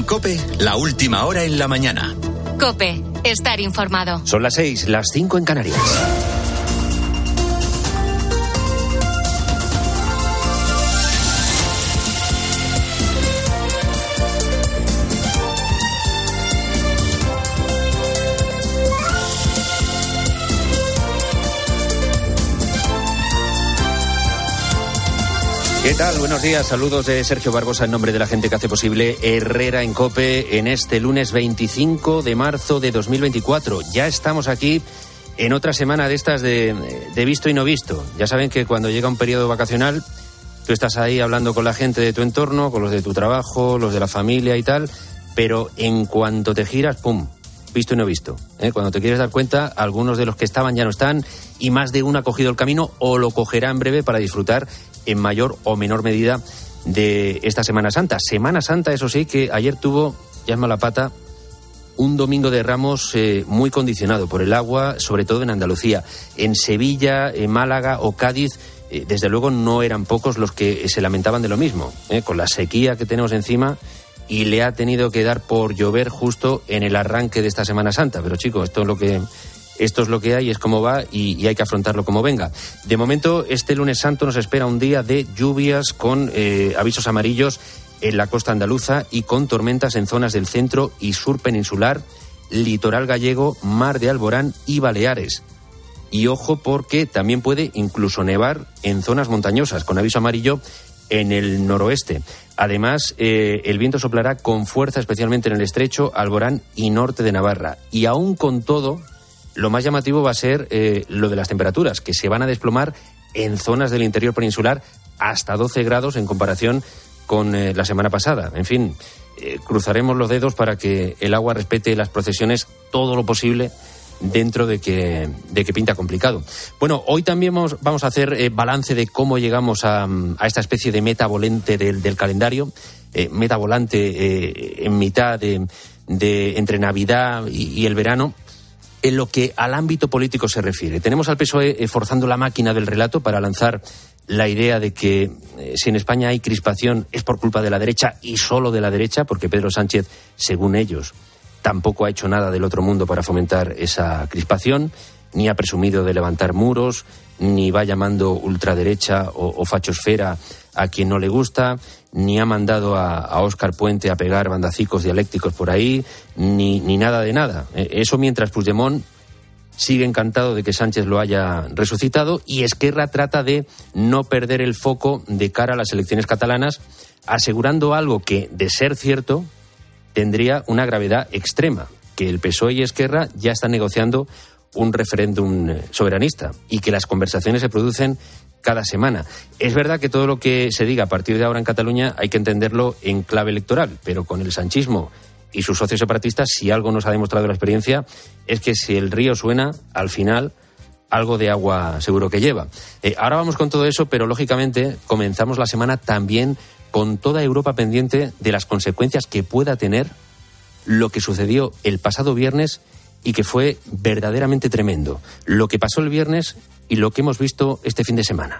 En COPE, la última hora en la mañana. COPE, estar informado. Son las 6, las 5 en Canarias. ¿Qué tal? Buenos días, saludos de Sergio Barbosa en nombre de la gente que hace posible Herrera en COPE en este lunes 25 de marzo de 2024. Ya estamos aquí en otra semana de estas de visto y no visto. Ya saben que cuando llega un periodo vacacional, tú estás ahí hablando con la gente de tu entorno, con los de tu trabajo, los de la familia y tal, pero en cuanto te giras, ¡pum!, visto y no visto. Cuando te quieres dar cuenta, algunos de los que estaban ya no están y más de uno ha cogido el camino o lo cogerá en breve para disfrutar en mayor o menor medida de esta Semana Santa. Semana Santa, eso sí, que ayer tuvo, ya es mala pata, un domingo de Ramos muy condicionado por el agua, sobre todo en Andalucía. En Sevilla, en Málaga o Cádiz, desde luego no eran pocos los que se lamentaban de lo mismo, con la sequía que tenemos encima, y le ha tenido que dar por llover justo en el arranque de esta Semana Santa. Pero chicos, esto es lo que hay, es como va y hay que afrontarlo como venga. De momento, este lunes santo nos espera un día de lluvias con avisos amarillos en la costa andaluza y con tormentas en zonas del centro y sur peninsular, litoral gallego, mar de Alborán y Baleares. Y ojo, porque también puede incluso nevar en zonas montañosas, con aviso amarillo en el noroeste. Además, el viento soplará con fuerza, especialmente en el estrecho, Alborán y norte de Navarra. Y aún con todo, lo más llamativo va a ser lo de las temperaturas, que se van a desplomar en zonas del interior peninsular hasta 12 grados en comparación con la semana pasada. En fin, cruzaremos los dedos para que el agua respete las procesiones todo lo posible dentro de que pinta complicado. Bueno, hoy también vamos a hacer balance de cómo llegamos a esta especie de meta volante del calendario, meta volante en mitad de entre Navidad y el verano. En lo que al ámbito político se refiere, tenemos al PSOE forzando la máquina del relato para lanzar la idea de que si en España hay crispación es por culpa de la derecha y solo de la derecha, porque Pedro Sánchez, según ellos, tampoco ha hecho nada del otro mundo para fomentar esa crispación, ni ha presumido de levantar muros, ni va llamando ultraderecha o fachosfera a quien no le gusta, ni ha mandado a Óscar Puente a pegar bandacicos dialécticos por ahí, ni nada de nada. Eso mientras Puigdemont sigue encantado de que Sánchez lo haya resucitado y Esquerra trata de no perder el foco de cara a las elecciones catalanas, asegurando algo que, de ser cierto, tendría una gravedad extrema, que el PSOE y Esquerra ya están negociando un referéndum soberanista y que las conversaciones se producen cada semana. Es verdad que todo lo que se diga a partir de ahora en Cataluña hay que entenderlo en clave electoral, pero con el sanchismo y sus socios separatistas, si algo nos ha demostrado la experiencia, es que si el río suena, al final algo de agua seguro que lleva. Ahora vamos con todo eso, pero lógicamente comenzamos la semana también con toda Europa pendiente de las consecuencias que pueda tener lo que sucedió el pasado viernes y que fue verdaderamente tremendo. Lo que pasó el viernes y lo que hemos visto este fin de semana.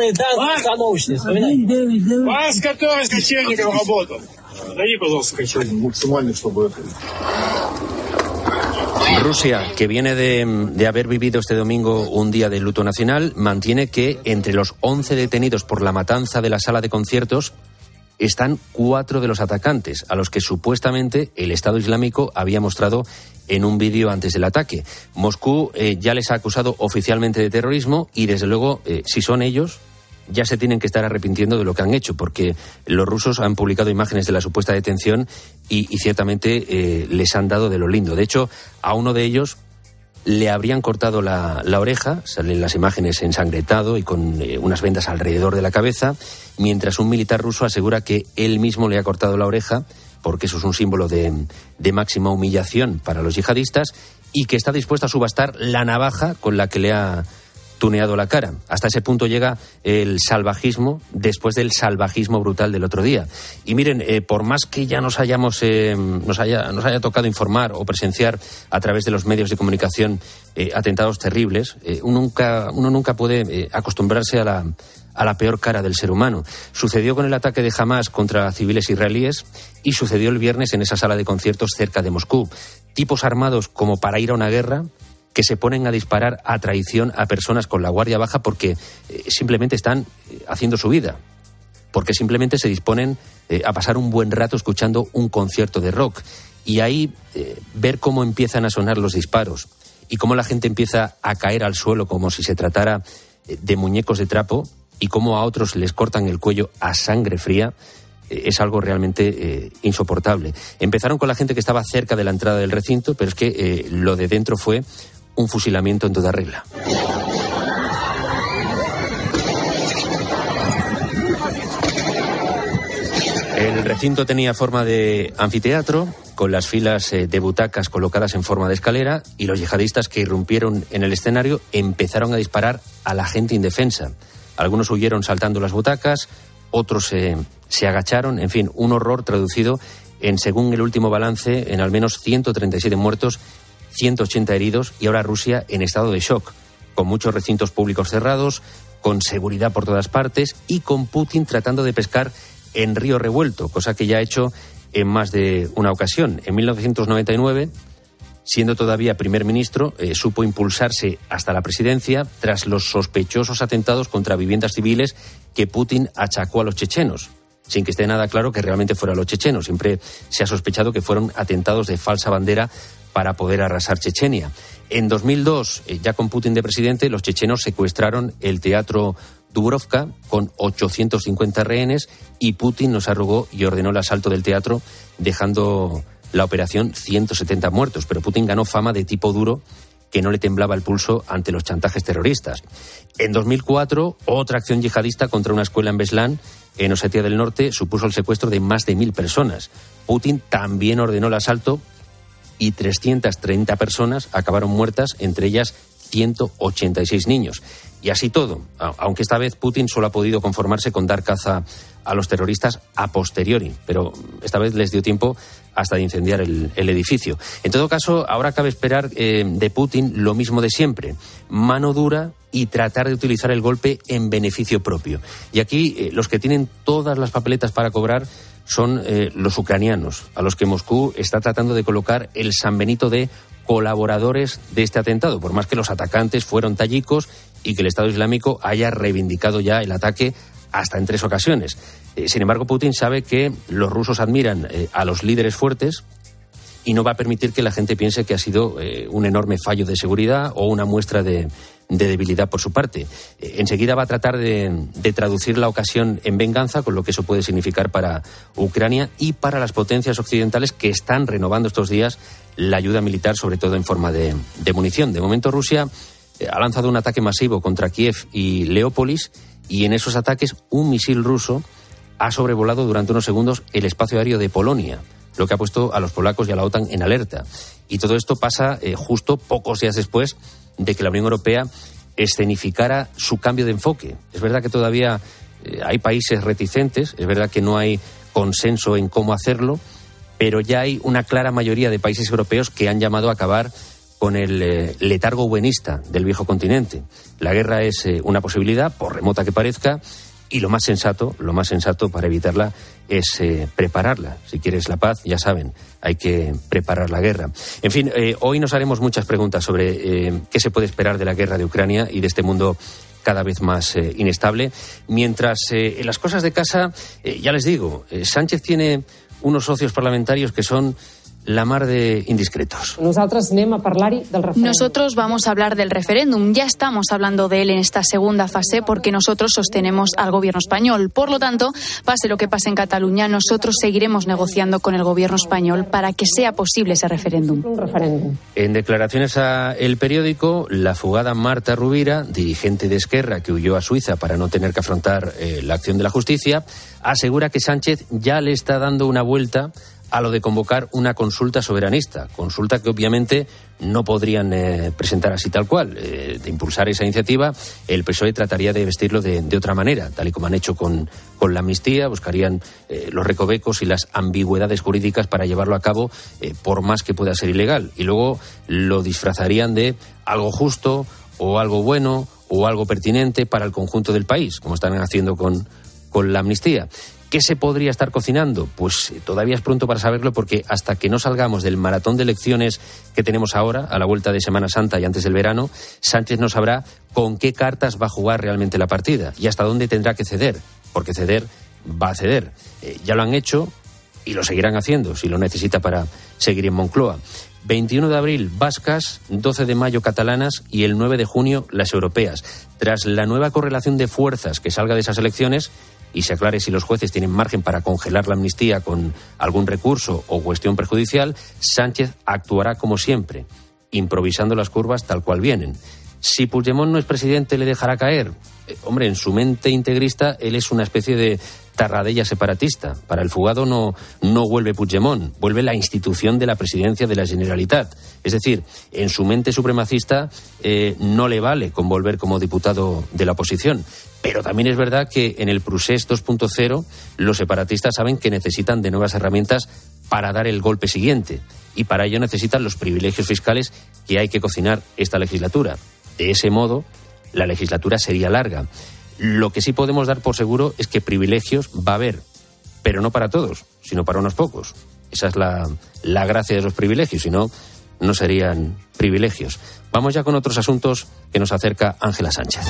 Rusia, que viene de haber vivido este domingo un día de luto nacional, mantiene que entre los 11 detenidos por la matanza de la sala de conciertos están 4 de los atacantes, a los que supuestamente el Estado Islámico había mostrado en un vídeo antes del ataque. Moscú ya les ha acusado oficialmente de terrorismo y, desde luego, si son ellos, ya se tienen que estar arrepintiendo de lo que han hecho, porque los rusos han publicado imágenes de la supuesta detención y ciertamente les han dado de lo lindo. De hecho, a uno de ellos le habrían cortado la oreja, salen las imágenes ensangrentado y con unas vendas alrededor de la cabeza, mientras un militar ruso asegura que él mismo le ha cortado la oreja, porque eso es un símbolo de máxima humillación para los yihadistas, y que está dispuesto a subastar la navaja con la que le ha tuneado la cara. Hasta ese punto llega el salvajismo después del salvajismo brutal del otro día. Y miren, por más que ya nos haya tocado informar o presenciar a través de los medios de comunicación atentados terribles, uno nunca puede acostumbrarse a a la peor cara del ser humano. Sucedió con el ataque de Hamás contra civiles israelíes y sucedió el viernes en esa sala de conciertos cerca de Moscú. Tipos armados como para ir a una guerra que se ponen a disparar a traición a personas con la guardia baja porque simplemente están haciendo su vida, porque simplemente se disponen a pasar un buen rato escuchando un concierto de rock. Y ahí ver cómo empiezan a sonar los disparos y cómo la gente empieza a caer al suelo como si se tratara de muñecos de trapo y cómo a otros les cortan el cuello a sangre fría, es algo realmente insoportable. Empezaron con la gente que estaba cerca de la entrada del recinto, pero es que lo de dentro fue un fusilamiento en toda regla. El recinto tenía forma de anfiteatro, con las filas de butacas colocadas en forma de escalera, y los yihadistas que irrumpieron en el escenario empezaron a disparar a la gente indefensa. Algunos huyeron saltando las butacas, otros se agacharon, en fin, un horror traducido en, según el último balance, en al menos 137 muertos, 180 heridos, y ahora Rusia en estado de shock, con muchos recintos públicos cerrados, con seguridad por todas partes y con Putin tratando de pescar en río revuelto, cosa que ya ha hecho en más de una ocasión. En 1999, siendo todavía primer ministro, supo impulsarse hasta la presidencia tras los sospechosos atentados contra viviendas civiles que Putin achacó a los chechenos, sin que esté nada claro que realmente fueran los chechenos. Siempre se ha sospechado que fueron atentados de falsa bandera para poder arrasar Chechenia. En 2002, ya con Putin de presidente, los chechenos secuestraron el teatro Dubrovka con 850 rehenes y Putin nos arrugó y ordenó el asalto del teatro, dejando la operación 170 muertos. Pero Putin ganó fama de tipo duro, que no le temblaba el pulso ante los chantajes terroristas. En 2004, otra acción yihadista contra una escuela en Beslan, en Osetia del Norte, supuso el secuestro de más de 1.000 personas. Putin también ordenó el asalto y 330 personas acabaron muertas, entre ellas 186 niños. Y así todo, aunque esta vez Putin solo ha podido conformarse con dar caza a los terroristas a posteriori, pero esta vez les dio tiempo hasta de incendiar el edificio. En todo caso, ahora cabe esperar de Putin lo mismo de siempre: mano dura y tratar de utilizar el golpe en beneficio propio. Y aquí los que tienen todas las papeletas para cobrar son los ucranianos, a los que Moscú está tratando de colocar el San Benito de colaboradores de este atentado, por más que los atacantes fueron tayikos y que el Estado Islámico haya reivindicado ya el ataque hasta en 3 ocasiones. Sin embargo, Putin sabe que los rusos admiran a los líderes fuertes y no va a permitir que la gente piense que ha sido un enorme fallo de seguridad o una muestra de debilidad por su parte. Enseguida va a tratar de traducir la ocasión en venganza, con lo que eso puede significar para Ucrania y para las potencias occidentales que están renovando estos días la ayuda militar, sobre todo en forma de munición. De momento, Rusia ha lanzado un ataque masivo contra Kiev y Leópolis, y en esos ataques un misil ruso ha sobrevolado durante unos segundos el espacio aéreo de Polonia, lo que ha puesto a los polacos y a la OTAN en alerta. Y todo esto pasa justo pocos días después de que la Unión Europea escenificara su cambio de enfoque. Es verdad que todavía hay países reticentes, es verdad que no hay consenso en cómo hacerlo, pero ya hay una clara mayoría de países europeos que han llamado a acabar con el letargo buenista del viejo continente. La guerra es una posibilidad, por remota que parezca, y lo más sensato para evitarla es prepararla. Si quieres la paz, ya saben, hay que preparar la guerra. En fin, hoy nos haremos muchas preguntas sobre qué se puede esperar de la guerra de Ucrania y de este mundo cada vez más inestable. Mientras en las cosas de casa, ya les digo, Sánchez tiene unos socios parlamentarios que son la mar de indiscretos. Nosotros vamos a hablar del referéndum. Ya estamos hablando de él en esta segunda fase porque nosotros sostenemos al gobierno español. Por lo tanto, pase lo que pase en Cataluña, nosotros seguiremos negociando con el gobierno español para que sea posible ese referéndum. En declaraciones a El Periódico, la fugada Marta Rovira, dirigente de Esquerra que huyó a Suiza para no tener que afrontar la acción de la justicia, asegura que Sánchez ya le está dando una vuelta a lo de convocar una consulta soberanista, consulta que obviamente no podrían presentar así tal cual. De impulsar esa iniciativa, el PSOE trataría de vestirlo de otra manera, tal y como han hecho con la amnistía, buscarían los recovecos y las ambigüedades jurídicas para llevarlo a cabo, por más que pueda ser ilegal, y luego lo disfrazarían de algo justo o algo bueno o algo pertinente para el conjunto del país, como están haciendo con la amnistía. ¿Qué se podría estar cocinando? Pues todavía es pronto para saberlo, porque hasta que no salgamos del maratón de elecciones que tenemos ahora, a la vuelta de Semana Santa y antes del verano, Sánchez no sabrá con qué cartas va a jugar realmente la partida y hasta dónde tendrá que ceder, porque ceder va a ceder. Ya lo han hecho y lo seguirán haciendo si lo necesita para seguir en Moncloa. 21 de abril, vascas, 12 de mayo, catalanas, y el 9 de junio, las europeas. Tras la nueva correlación de fuerzas que salga de esas elecciones y se aclare si los jueces tienen margen para congelar la amnistía con algún recurso o cuestión prejudicial, Sánchez actuará como siempre, improvisando las curvas tal cual vienen. Si Puigdemont no es presidente, ¿le dejará caer? Hombre, en su mente integrista, él es una especie de Tarradella separatista. Para el fugado no vuelve Puigdemont, vuelve la institución de la presidencia de la Generalitat. Es decir, en su mente supremacista no le vale con volver como diputado de la oposición. Pero también es verdad que en el Procés 2.0 los separatistas saben que necesitan de nuevas herramientas para dar el golpe siguiente. Y para ello necesitan los privilegios fiscales que hay que cocinar esta legislatura. De ese modo, la legislatura sería larga. Lo que sí podemos dar por seguro es que privilegios va a haber, pero no para todos, sino para unos pocos. Esa es la gracia de los privilegios, si no, no serían privilegios. Vamos ya con otros asuntos que nos acerca Ángela Sánchez.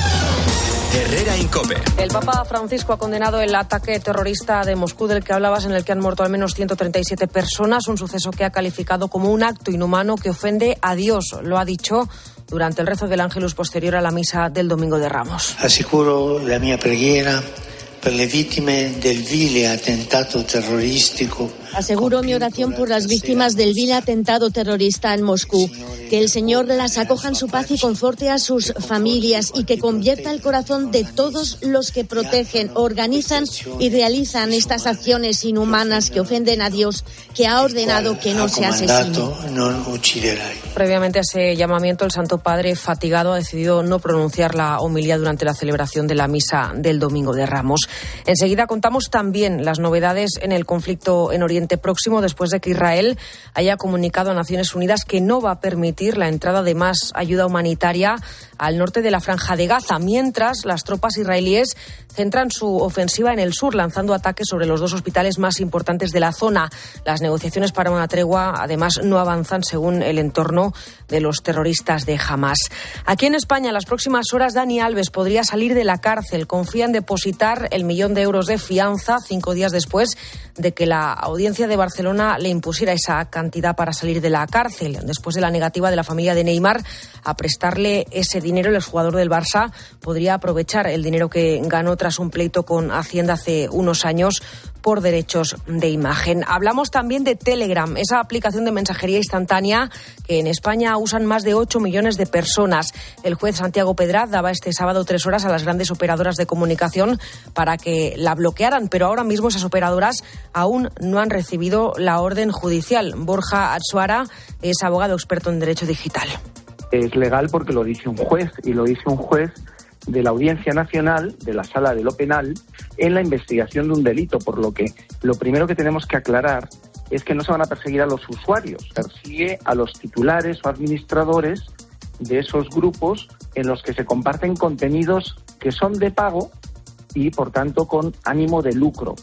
Herrera en COPE. El Papa Francisco ha condenado el ataque terrorista de Moscú del que hablabas, en el que han muerto al menos 137 personas, un suceso que ha calificado como un acto inhumano que ofende a Dios. Lo ha dicho durante el rezo del Ángelus posterior a la misa del Domingo de Ramos. Assicuro la mia preghiera per le vittime del vile attentato terroristico. Aseguro mi oración por las víctimas del vil atentado terrorista en Moscú. Que el Señor las acoja en su paz y conforte a sus familias, y que convierta el corazón de todos los que protegen, organizan y realizan estas acciones inhumanas que ofenden a Dios, que ha ordenado que no se asesine. Previamente a ese llamamiento, el Santo Padre, fatigado, ha decidido no pronunciar la homilía durante la celebración de la misa del Domingo de Ramos. Enseguida contamos también las novedades en el conflicto en Oriente Próximo, después de que Israel haya comunicado a Naciones Unidas que no va a permitir la entrada de más ayuda humanitaria al norte de la Franja de Gaza, mientras las tropas israelíes centran su ofensiva en el sur, lanzando ataques sobre los dos hospitales más importantes de la zona. Las negociaciones para una tregua, además, no avanzan según el entorno de los terroristas de Hamas. Aquí en España, en las próximas horas, Dani Alves podría salir de la cárcel. Confía en depositar el 1 millón de euros de fianza 5 días después de que la Audiencia de Barcelona le impusiera esa cantidad para salir de la cárcel. Después de la negativa de la familia de Neymar a prestarle ese dinero, el exjugador del Barça podría aprovechar el dinero que ganó tras un pleito con Hacienda hace unos años por derechos de imagen. Hablamos también de Telegram, esa aplicación de mensajería instantánea que en España usan más de 8 millones de personas. El juez Santiago Pedraz daba este sábado 3 horas a las grandes operadoras de comunicación para que la bloquearan, pero ahora mismo esas operadoras aún no han recibido la orden judicial. Borja Atsuara es abogado experto en derecho digital. Es legal porque lo dice un juez, y lo dice un juez de la Audiencia Nacional, de la Sala de lo Penal, en la investigación de un delito, por lo que lo primero que tenemos que aclarar es que no se van a perseguir a los usuarios, se persigue a los titulares o administradores de esos grupos en los que se comparten contenidos que son de pago y, por tanto, con ánimo de lucro.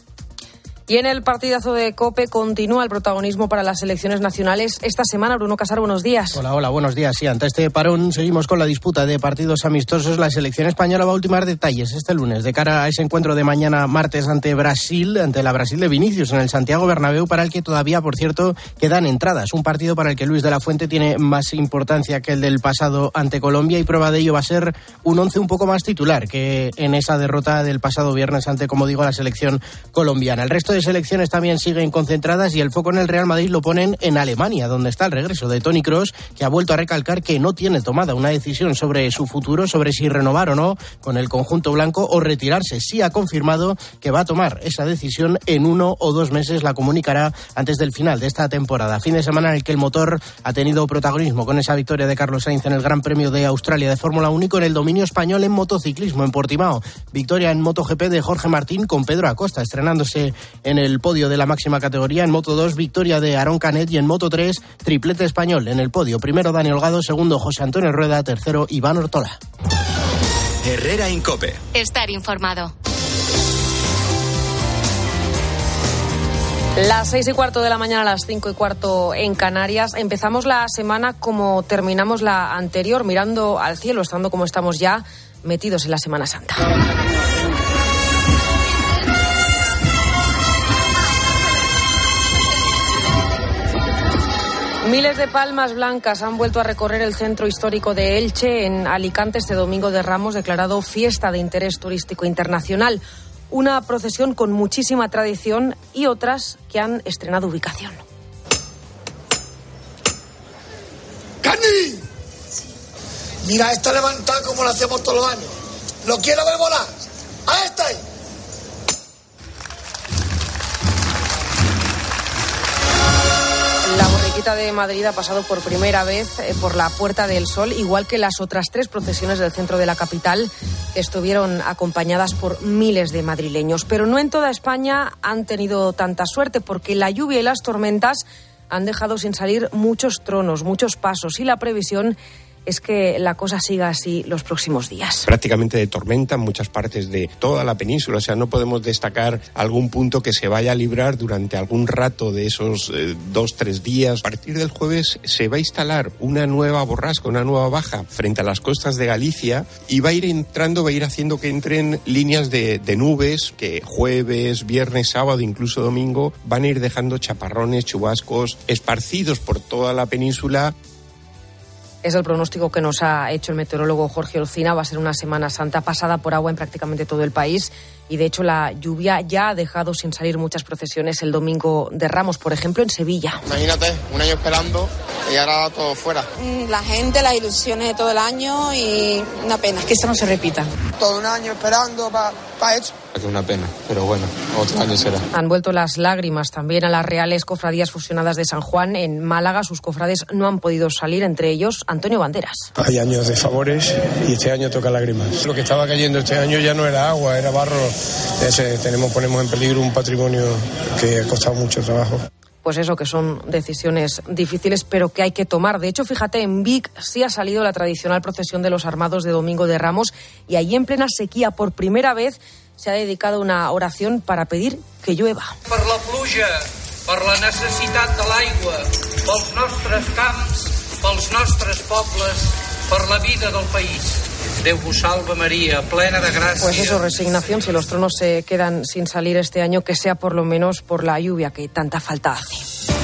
Y en el partidazo de COPE continúa el protagonismo para las selecciones nacionales esta semana. Bruno Casar, buenos días. Hola, buenos días. Sí, ante este parón seguimos con la disputa de partidos amistosos. La selección española va a ultimar detalles este lunes de cara a ese encuentro de mañana martes ante Brasil, ante la Brasil de Vinicius en el Santiago Bernabéu, para el que todavía, por cierto, quedan entradas. Un partido para el que Luis de la Fuente tiene más importancia que el del pasado ante Colombia, y prueba de ello va a ser un once un poco más titular que en esa derrota del pasado viernes ante, como digo, la selección colombiana. El resto de selecciones también siguen concentradas, y el foco en el Real Madrid lo ponen en Alemania, donde está el regreso de Toni Kroos, que ha vuelto a recalcar que no tiene tomada una decisión sobre su futuro, sobre si renovar o no con el conjunto blanco o retirarse. Sí ha confirmado que va a tomar esa decisión en 1 o 2 meses, la comunicará antes del final de esta temporada. Fin de semana en el que el motor ha tenido protagonismo con esa victoria de Carlos Sainz en el Gran Premio de Australia de Fórmula 1, y con el dominio español en motociclismo en Portimao. Victoria en MotoGP de Jorge Martín, con Pedro Acosta estrenándose en el podio de la máxima categoría. En Moto2, victoria de Aarón Canet, y en Moto3, triplete español en el podio. Primero Dani Holgado, segundo José Antonio Rueda, tercero Iván Ortola. Herrera en COPE. Estar informado. Las 6:15 de la mañana, las 5:15 en Canarias. Empezamos la semana como terminamos la anterior, mirando al cielo, estando como estamos ya metidos en la Semana Santa. Miles de palmas blancas han vuelto a recorrer el centro histórico de Elche, en Alicante, este domingo de Ramos, declarado fiesta de interés turístico internacional. Una procesión con muchísima tradición y otras que han estrenado ubicación. ¡Cani! Mira esta levantada como la hacemos todos los años. ¿Lo quiero ver volar? ¡Ahí está! La borriquita de Madrid ha pasado por primera vez por la Puerta del Sol, igual que las otras 3 procesiones del centro de la capital, que estuvieron acompañadas por miles de madrileños. Pero no en toda España han tenido tanta suerte, porque la lluvia y las tormentas han dejado sin salir muchos tronos, muchos pasos, y la previsión es que la cosa siga así los próximos días. Prácticamente de tormenta en muchas partes de toda la península, o sea, no podemos destacar algún punto que se vaya a librar durante algún rato de esos 2-3 días. A partir del jueves se va a instalar una nueva borrasca, una nueva baja frente a las costas de Galicia, y va a ir entrando, va a ir haciendo que entren líneas de nubes que jueves, viernes, sábado, incluso domingo, van a ir dejando chaparrones, chubascos esparcidos por toda la península. Es el pronóstico que nos ha hecho el meteorólogo Jorge Olcina. Va a ser una Semana Santa pasada por agua en prácticamente todo el país, y de hecho la lluvia ya ha dejado sin salir muchas procesiones el domingo de Ramos, por ejemplo en Sevilla. Imagínate, un año esperando y ahora todo fuera. La gente, las ilusiones de todo el año, y una pena que esto no se repita. Todo un año esperando para esto. Es una pena, pero bueno, otro año será. Han vuelto las lágrimas también a las Reales Cofradías Fusionadas de San Juan. En Málaga sus cofrades no han podido salir, entre ellos Antonio Banderas. Hay años de favores y este año toca lágrimas. Lo que estaba cayendo este año ya no era agua, era barro. Ponemos en peligro un patrimonio que ha costado mucho trabajo. Pues eso, que son decisiones difíciles, pero que hay que tomar. De hecho, fíjate, en Vic sí ha salido la tradicional procesión de los armados de Domingo de Ramos, y allí en plena sequía, por primera vez, se ha dedicado una oración para pedir que llueva. Per la pluja, per la necessitat de l'aigua, pels nostres camps, pels nostres pobles, per la vida del país. Déu vos salve María, plena de gracia. Pues eso, resignación, si los tronos se quedan sin salir este año, que sea por lo menos por la lluvia que tanta falta hace.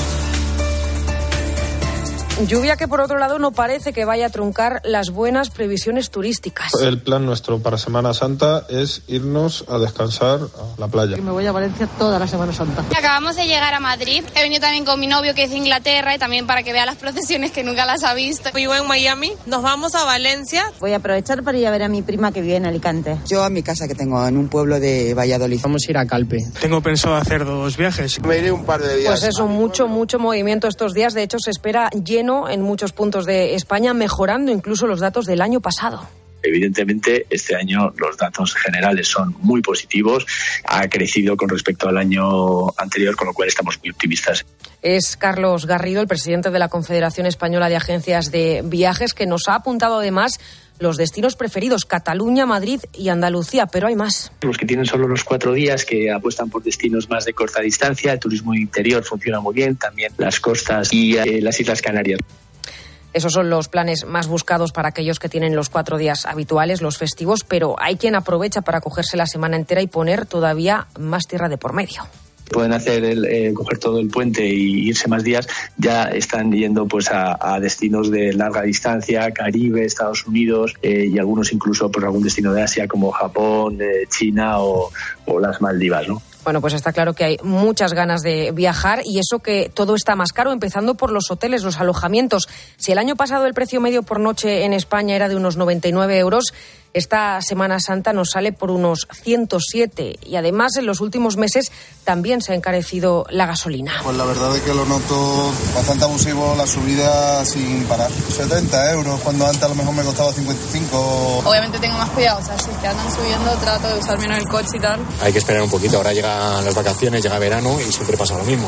Lluvia que, por otro lado, no parece que vaya a truncar las buenas previsiones turísticas. El plan nuestro para Semana Santa es irnos a descansar a la playa. Me voy a Valencia toda la Semana Santa. Acabamos de llegar a Madrid. He venido también con mi novio, que es de Inglaterra, y también para que vea las procesiones, que nunca las ha visto. Vivo en Miami, nos vamos a Valencia. Voy a aprovechar para ir a ver a mi prima que vive en Alicante. Yo a mi casa que tengo en un pueblo de Valladolid. Vamos a ir a Calpe. Tengo pensado hacer 2 viajes. Me iré un par de días. Pues eso, mucho movimiento estos días. De hecho, se espera lleno en muchos puntos de España, mejorando incluso los datos del año pasado. Evidentemente, este año los datos generales son muy positivos. Ha crecido con respecto al año anterior, con lo cual estamos muy optimistas. Es Carlos Garrido, el presidente de la Confederación Española de Agencias de Viajes, que nos ha apuntado además los destinos preferidos: Cataluña, Madrid y Andalucía, pero hay más. Los que tienen solo los 4 días, que apuestan por destinos más de corta distancia. El turismo interior funciona muy bien, también las costas y las Islas Canarias. Esos son los planes más buscados para aquellos que tienen los 4 días habituales, los festivos, pero hay quien aprovecha para cogerse la semana entera y poner todavía más tierra de por medio. Pueden coger todo el puente y irse más días. Ya están yendo pues a destinos de larga distancia, Caribe, Estados Unidos, y algunos incluso por algún destino de Asia como Japón, China o las Maldivas, ¿no? Bueno, pues está claro que hay muchas ganas de viajar, y eso que todo está más caro, empezando por los hoteles, los alojamientos. Si el año pasado el precio medio por noche en España era de unos 99 euros, esta Semana Santa nos sale por unos 107. Y además, en los últimos meses también se ha encarecido la gasolina. Pues la verdad es que lo noto bastante abusivo, la subida sin parar. 70 euros, cuando antes a lo mejor me costaba 55. Obviamente tengo más cuidado, o sea, si es que andan subiendo, trato de usar menos el coche y tal. Hay que esperar un poquito, ahora llegan las vacaciones, llega verano y siempre pasa lo mismo.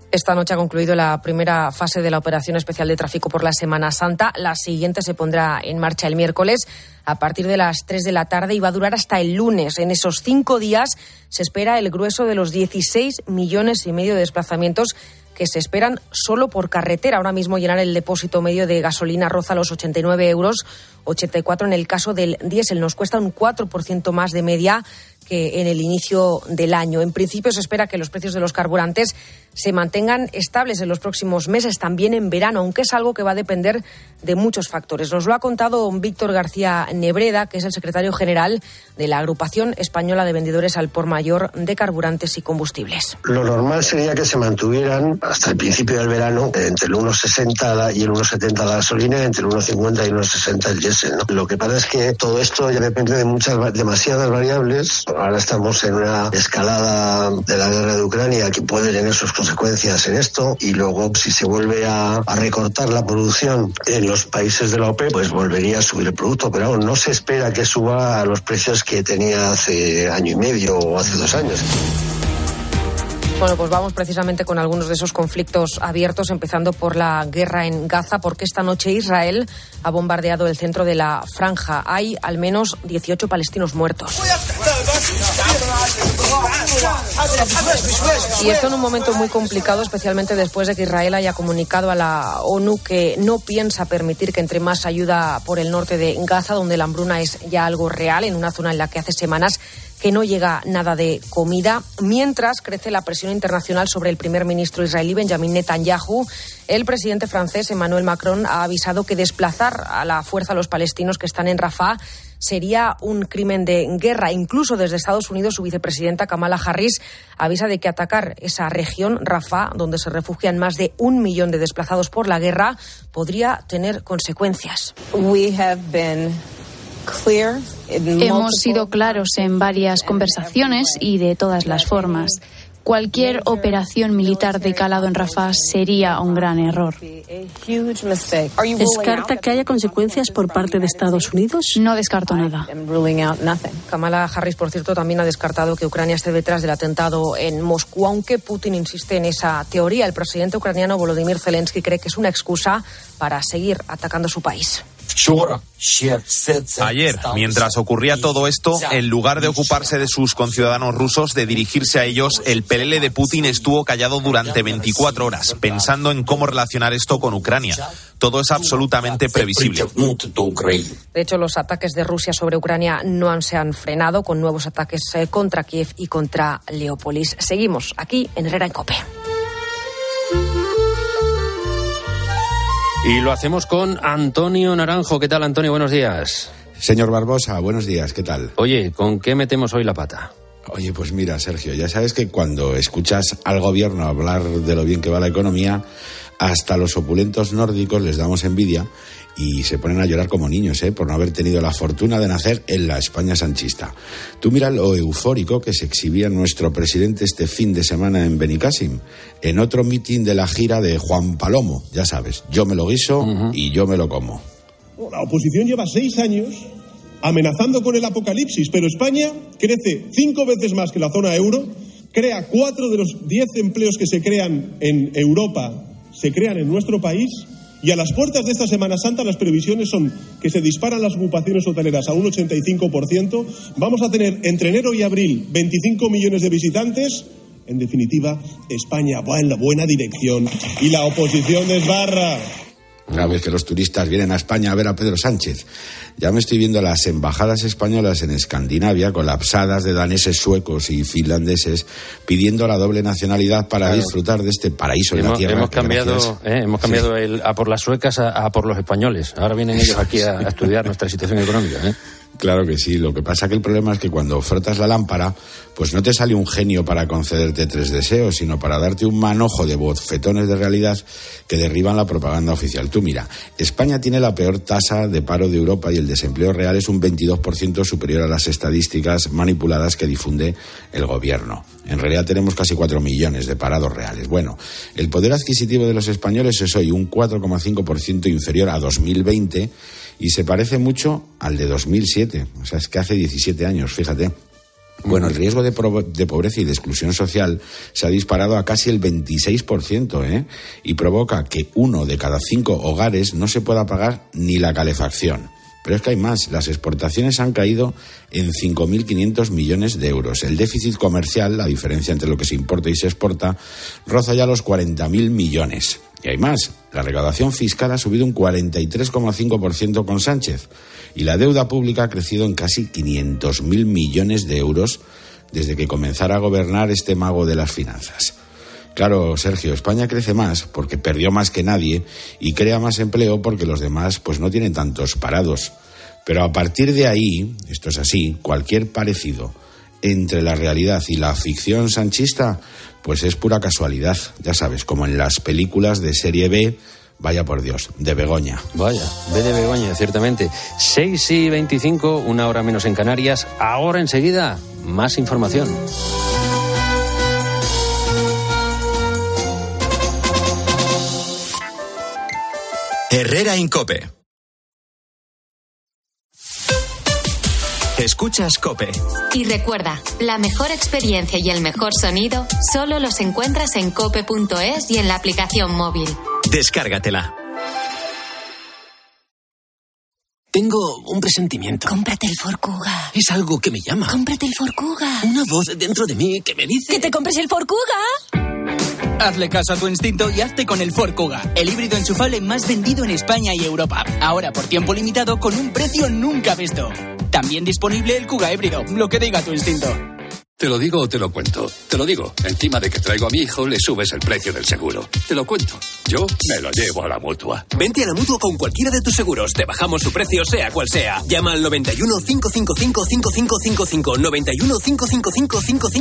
Esta noche ha concluido la primera fase de la operación especial de tráfico por la Semana Santa. La siguiente se pondrá en marcha el miércoles a partir de las 3 de la tarde y va a durar hasta el lunes. En esos 5 días se espera el grueso de los 16,5 millones de desplazamientos que se esperan solo por carretera. Ahora mismo llenar el depósito medio de gasolina roza los 89 euros, 84 en el caso del diésel. Nos cuesta un 4% más de media que en el inicio del año. En principio se espera que los precios de los carburantes se mantengan estables en los próximos meses, también en verano, aunque es algo que va a depender de muchos factores. Nos lo ha contado Víctor García Nebreda, que es el secretario general de la Agrupación Española de Vendedores al Por Mayor de Carburantes y Combustibles. Lo normal sería que se mantuvieran hasta el principio del verano entre el 1,60 y el 1,70 la gasolina, entre el 1,50 y el 1,60 el diésel, ¿no? Lo que pasa es que todo esto ya depende de demasiadas variables. Ahora estamos en una escalada de la guerra de Ucrania que puede tener sus consecuencias en esto, y luego si se vuelve a recortar la producción en los países de la OPEP, pues volvería a subir el producto, pero aún no se espera que suba a los precios que tenía hace año y medio o hace 2 años. Bueno, pues vamos precisamente con algunos de esos conflictos abiertos, empezando por la guerra en Gaza, porque esta noche Israel ha bombardeado el centro de la franja. Hay al menos 18 palestinos muertos. Y esto en un momento muy complicado, especialmente después de que Israel haya comunicado a la ONU que no piensa permitir que entre más ayuda por el norte de Gaza, donde la hambruna es ya algo real, en una zona en la que hace semanas que no llega nada de comida. Mientras crece la presión internacional sobre el primer ministro israelí Benjamin Netanyahu, el presidente francés Emmanuel Macron ha avisado que desplazar a la fuerza a los palestinos que están en Rafah sería un crimen de guerra. Incluso desde Estados Unidos, su vicepresidenta Kamala Harris avisa de que atacar esa región, Rafah, donde se refugian más de 1 millón de desplazados por la guerra, podría tener consecuencias. Hemos sido claros en varias conversaciones y de todas las formas. Cualquier operación militar de calado en Rafah sería un gran error. ¿Descarta que haya consecuencias por parte de Estados Unidos? No descarto nada. Kamala Harris, por cierto, también ha descartado que Ucrania esté detrás del atentado en Moscú, aunque Putin insiste en esa teoría. El presidente ucraniano Volodymyr Zelensky cree que es una excusa para seguir atacando su país. Ayer, mientras ocurría todo esto, en lugar de ocuparse de sus conciudadanos rusos, de dirigirse a ellos, el PLL de Putin estuvo callado durante 24 horas, pensando en cómo relacionar esto con Ucrania. Todo es absolutamente previsible. De hecho, los ataques de Rusia sobre Ucrania no se han frenado, con nuevos ataques contra Kiev y contra Leópolis. Seguimos aquí en Herrera en COPE. Y lo hacemos con Antonio Naranjo. ¿Qué tal, Antonio? Buenos días. Señor Barbosa, buenos días. ¿Qué tal? Oye, ¿con qué metemos hoy la pata? Oye, pues mira, Sergio, ya sabes que cuando escuchas al gobierno hablar de lo bien que va la economía, hasta los opulentos nórdicos les damos envidia y se ponen a llorar como niños, por no haber tenido la fortuna de nacer en la España sanchista. Tú mira lo eufórico que se exhibía nuestro presidente este fin de semana en Benicàssim, en otro mitin de la gira de Juan Palomo. Ya sabes, yo me lo guiso y yo me lo como. La oposición lleva 6 años amenazando con el apocalipsis, pero España crece 5 veces más que la zona euro, crea 4 de los 10 empleos que se crean en Europa, se crean en nuestro país. Y a las puertas de esta Semana Santa las previsiones son que se disparan las ocupaciones hoteleras a un 85%. Vamos a tener entre enero y abril 25 millones de visitantes. En definitiva, España va en la buena dirección y la oposición desbarra. Una vez que los turistas vienen a España a ver a Pedro Sánchez. Ya me estoy viendo las embajadas españolas en Escandinavia colapsadas de daneses, suecos y finlandeses pidiendo la doble nacionalidad para disfrutar de este paraíso de la tierra. Hemos cambiado el a por las suecas a por los españoles. Ahora vienen ellos aquí a estudiar nuestra situación económica. Claro que sí, lo que pasa que el problema es que cuando frotas la lámpara, pues no te sale un genio para concederte 3 deseos, sino para darte un manojo de bofetones de realidad que derriban la propaganda oficial. Tú mira, España tiene la peor tasa de paro de Europa y el desempleo real es un 22% superior a las estadísticas manipuladas que difunde el gobierno. En realidad tenemos casi 4 millones de parados reales. Bueno, el poder adquisitivo de los españoles es hoy un 4,5% inferior a 2020 y se parece mucho al de 2007. O sea, es que hace 17 años, fíjate. Bueno, el riesgo de pobreza y de exclusión social se ha disparado a casi el 26%, y provoca que 1 de cada 5 hogares no se pueda pagar ni la calefacción. Pero es que hay más. Las exportaciones han caído en 5.500 millones de euros. El déficit comercial, la diferencia entre lo que se importa y se exporta, roza ya los 40.000 millones. Y hay más. La recaudación fiscal ha subido un 43,5% con Sánchez. Y la deuda pública ha crecido en casi 500.000 millones de euros desde que comenzara a gobernar este mago de las finanzas. Claro, Sergio, España crece más porque perdió más que nadie y crea más empleo porque los demás pues no tienen tantos parados. Pero a partir de ahí, esto es así, cualquier parecido entre la realidad y la ficción sanchista pues es pura casualidad, ya sabes, como en las películas de serie B, vaya por Dios, de Begoña. Vaya, B de Begoña, ciertamente. 6:25, 1 hora menos en Canarias. Ahora enseguida, más información. Herrera Incope. Escuchas COPE. Y recuerda, la mejor experiencia y el mejor sonido solo los encuentras en cope.es y en la aplicación móvil. Descárgatela. Tengo un presentimiento. Cómprate el Ford Kuga. Es algo que me llama. Cómprate el Ford Kuga. Una voz dentro de mí que me dice... ¡Que te compres el Ford Kuga! Hazle caso a tu instinto y hazte con el Ford Kuga, el híbrido enchufable más vendido en España y Europa. Ahora por tiempo limitado con un precio nunca visto. También disponible el Kuga híbrido, lo que diga tu instinto. Te lo digo o te lo cuento. Te lo digo. Encima de que traigo a mi hijo, le subes el precio del seguro. Te lo cuento. Yo me lo llevo a la Mutua. Vente a la Mutua con cualquiera de tus seguros. Te bajamos su precio, sea cual sea. Llama al 91 555 5555. 91 555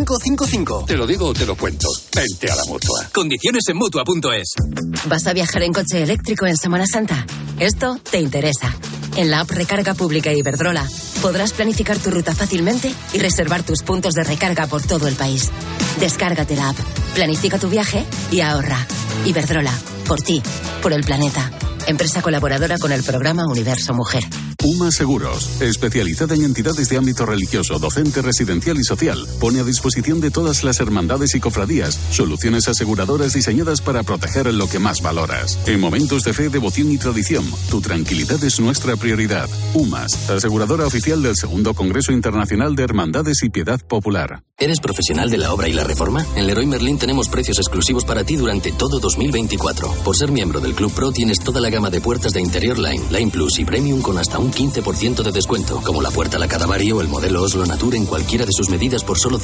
5555. Te lo digo o te lo cuento. Vente a la Mutua. Condiciones en Mutua.es. ¿Vas a viajar en coche eléctrico en Semana Santa? Esto te interesa. En la app Recarga Pública Iberdrola podrás planificar tu ruta fácilmente y reservar tus puntos de recarga por todo el país. Descárgate la app, planifica tu viaje y ahorra. Iberdrola, por ti, por el planeta. Empresa colaboradora con el programa Universo Mujer. UMA Seguros, especializada en entidades de ámbito religioso, docente, residencial y social, pone a disposición de todas las hermandades y cofradías soluciones aseguradoras diseñadas para proteger lo que más valoras. En momentos de fe, devoción y tradición, tu tranquilidad es nuestra prioridad. UMAS, aseguradora oficial del Segundo Congreso Internacional de Hermandades y Piedad Popular. ¿Eres profesional de la obra y la reforma? En Leroy Merlin tenemos precios exclusivos para ti durante todo 2024. Por ser miembro del Club Pro tienes toda la gama de puertas de Interior Line Plus y Premium con hasta un 15% de descuento, como la puerta Lacadamario o el modelo Oslo Nature en cualquiera de sus medidas por solo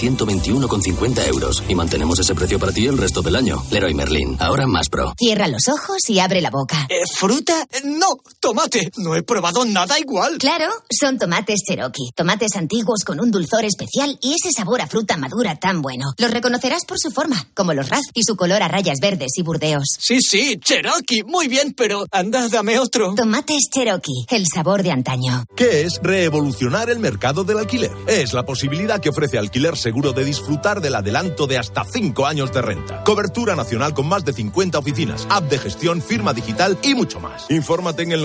121,50 euros. Y mantenemos ese precio para ti el resto del año. Leroy Merlin, ahora más pro. Cierra los ojos y abre la boca. ¿Fruta? No, tomate. No he probado nada igual. Claro, son tomates Cherokee. Tomates antiguos con un dulzor especial y ese sabor a fruta madura tan bueno. Los reconocerás por su forma, como los Raz y su color a rayas verdes y burdeos. Sí, Cherokee. Muy bien, pero anda, dame otro. Tomates Cherokee, el sabor de antaño. ¿Qué es revolucionar el mercado del alquiler? Es la posibilidad que ofrece Alquiler Seguro de disfrutar del adelanto de hasta 5 años de renta. Cobertura nacional con más de 50 oficinas, app de gestión, firma digital y mucho más. Infórmate en el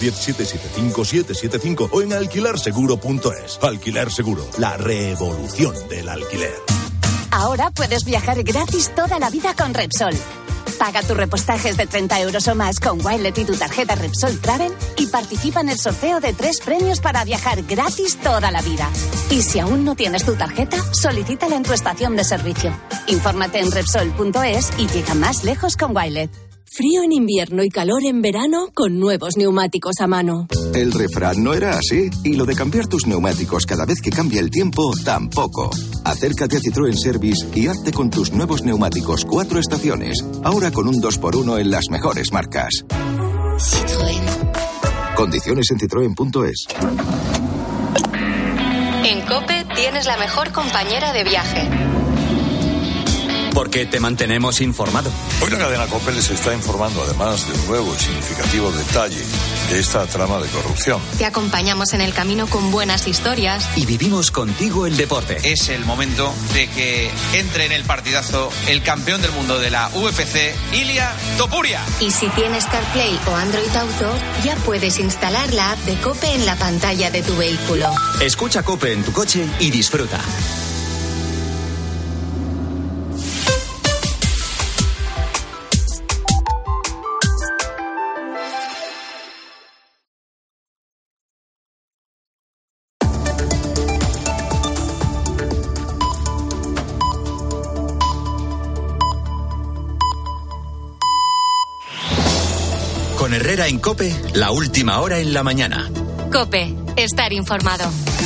910-775-775 o en alquilerseguro.es. Alquiler Seguro, la revolución del alquiler. Ahora puedes viajar gratis toda la vida con Repsol. Paga tus repostajes de 30 euros o más con Wilet y tu tarjeta Repsol Travel y participa en el sorteo de 3 premios para viajar gratis toda la vida. Y si aún no tienes tu tarjeta, solicítala en tu estación de servicio. Infórmate en Repsol.es y llega más lejos con Wilet. Frío en invierno y calor en verano con nuevos neumáticos a mano. El refrán no era así, y lo de cambiar tus neumáticos cada vez que cambia el tiempo, tampoco. Acércate a Citroën Service y hazte con tus nuevos neumáticos 4 estaciones, ahora con un 2x1 en las mejores marcas. Citroën. Condiciones en citroen.es. En COPE tienes la mejor compañera de viaje. Porque te mantenemos informado. Hoy la cadena COPE les está informando, además de un nuevo y significativo detalle de esta trama de corrupción. Te acompañamos en el camino con buenas historias. Y vivimos contigo el deporte. Es el momento de que entre en el partidazo el campeón del mundo de la UFC, Ilia Topuria. Y si tienes CarPlay o Android Auto, ya puedes instalar la app de COPE en la pantalla de tu vehículo. Escucha COPE en tu coche y disfruta. Con Herrera en COPE, la última hora en la mañana. COPE, estar informado.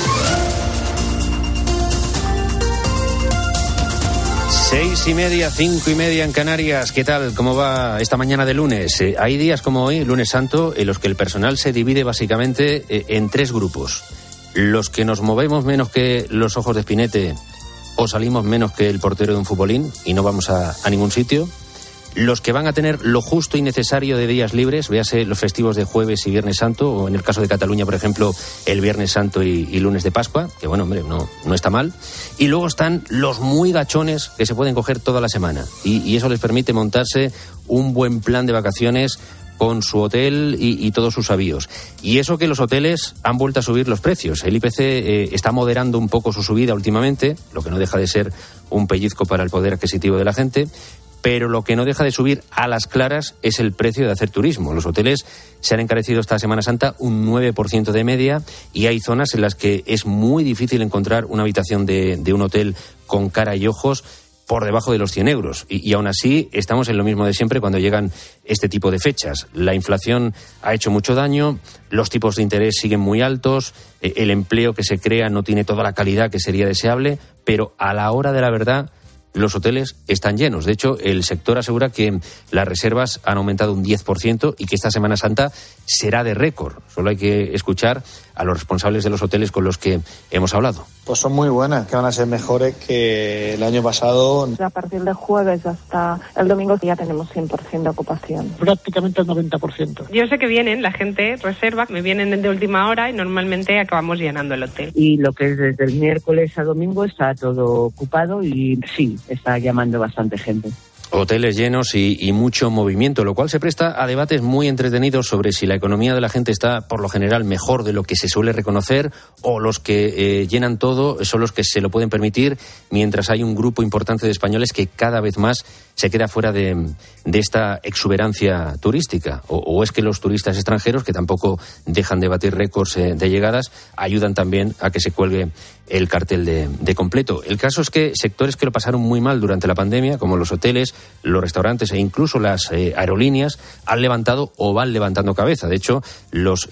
6:30, 5:30 en Canarias. ¿Qué tal? ¿Cómo va esta mañana de lunes? Hay días como hoy, lunes santo, en los que el personal se divide básicamente en tres grupos. Los que nos movemos menos que los ojos de Spinete o salimos menos que el portero de un futbolín y no vamos a ningún sitio. Los que van a tener lo justo y necesario de días libres, véase los festivos de jueves y viernes santo, o en el caso de Cataluña, por ejemplo, el viernes santo y lunes de Pascua, que bueno, hombre, no está mal. Y luego están los muy gachones que se pueden coger toda la semana. Y eso les permite montarse un buen plan de vacaciones con su hotel y todos sus avíos. Y eso que los hoteles han vuelto a subir los precios. El IPC está moderando un poco su subida últimamente, lo que no deja de ser un pellizco para el poder adquisitivo de la gente. Pero lo que no deja de subir a las claras es el precio de hacer turismo. Los hoteles se han encarecido esta Semana Santa un 9% de media y hay zonas en las que es muy difícil encontrar una habitación de un hotel con cara y ojos por debajo de los 100 euros. Y aún así estamos en lo mismo de siempre cuando llegan este tipo de fechas. La inflación ha hecho mucho daño, los tipos de interés siguen muy altos, el empleo que se crea no tiene toda la calidad que sería deseable, pero a la hora de la verdad los hoteles están llenos. De hecho, el sector asegura que las reservas han aumentado un 10% y que esta Semana Santa será de récord. Solo hay que escuchar a los responsables de los hoteles con los que hemos hablado. Pues son muy buenas, que van a ser mejores que el año pasado. A partir del jueves hasta el domingo ya tenemos 100% de ocupación. Prácticamente el 90%. Yo sé que vienen, la gente reserva, me vienen de última hora y normalmente acabamos llenando el hotel. Y lo que es desde el miércoles a domingo está todo ocupado y sí, está llamando bastante gente. Hoteles llenos y mucho movimiento, lo cual se presta a debates muy entretenidos sobre si la economía de la gente está, por lo general, mejor de lo que se suele reconocer o los que llenan todo son los que se lo pueden permitir, mientras hay un grupo importante de españoles que cada vez más se queda fuera de esta exuberancia turística. O es que los turistas extranjeros, que tampoco dejan de batir récords de llegadas, ayudan también a que se cuelgue el cartel de completo. El caso es que sectores que lo pasaron muy mal durante la pandemia, como los hoteles, los restaurantes e incluso las aerolíneas, han levantado o van levantando cabeza. De hecho, los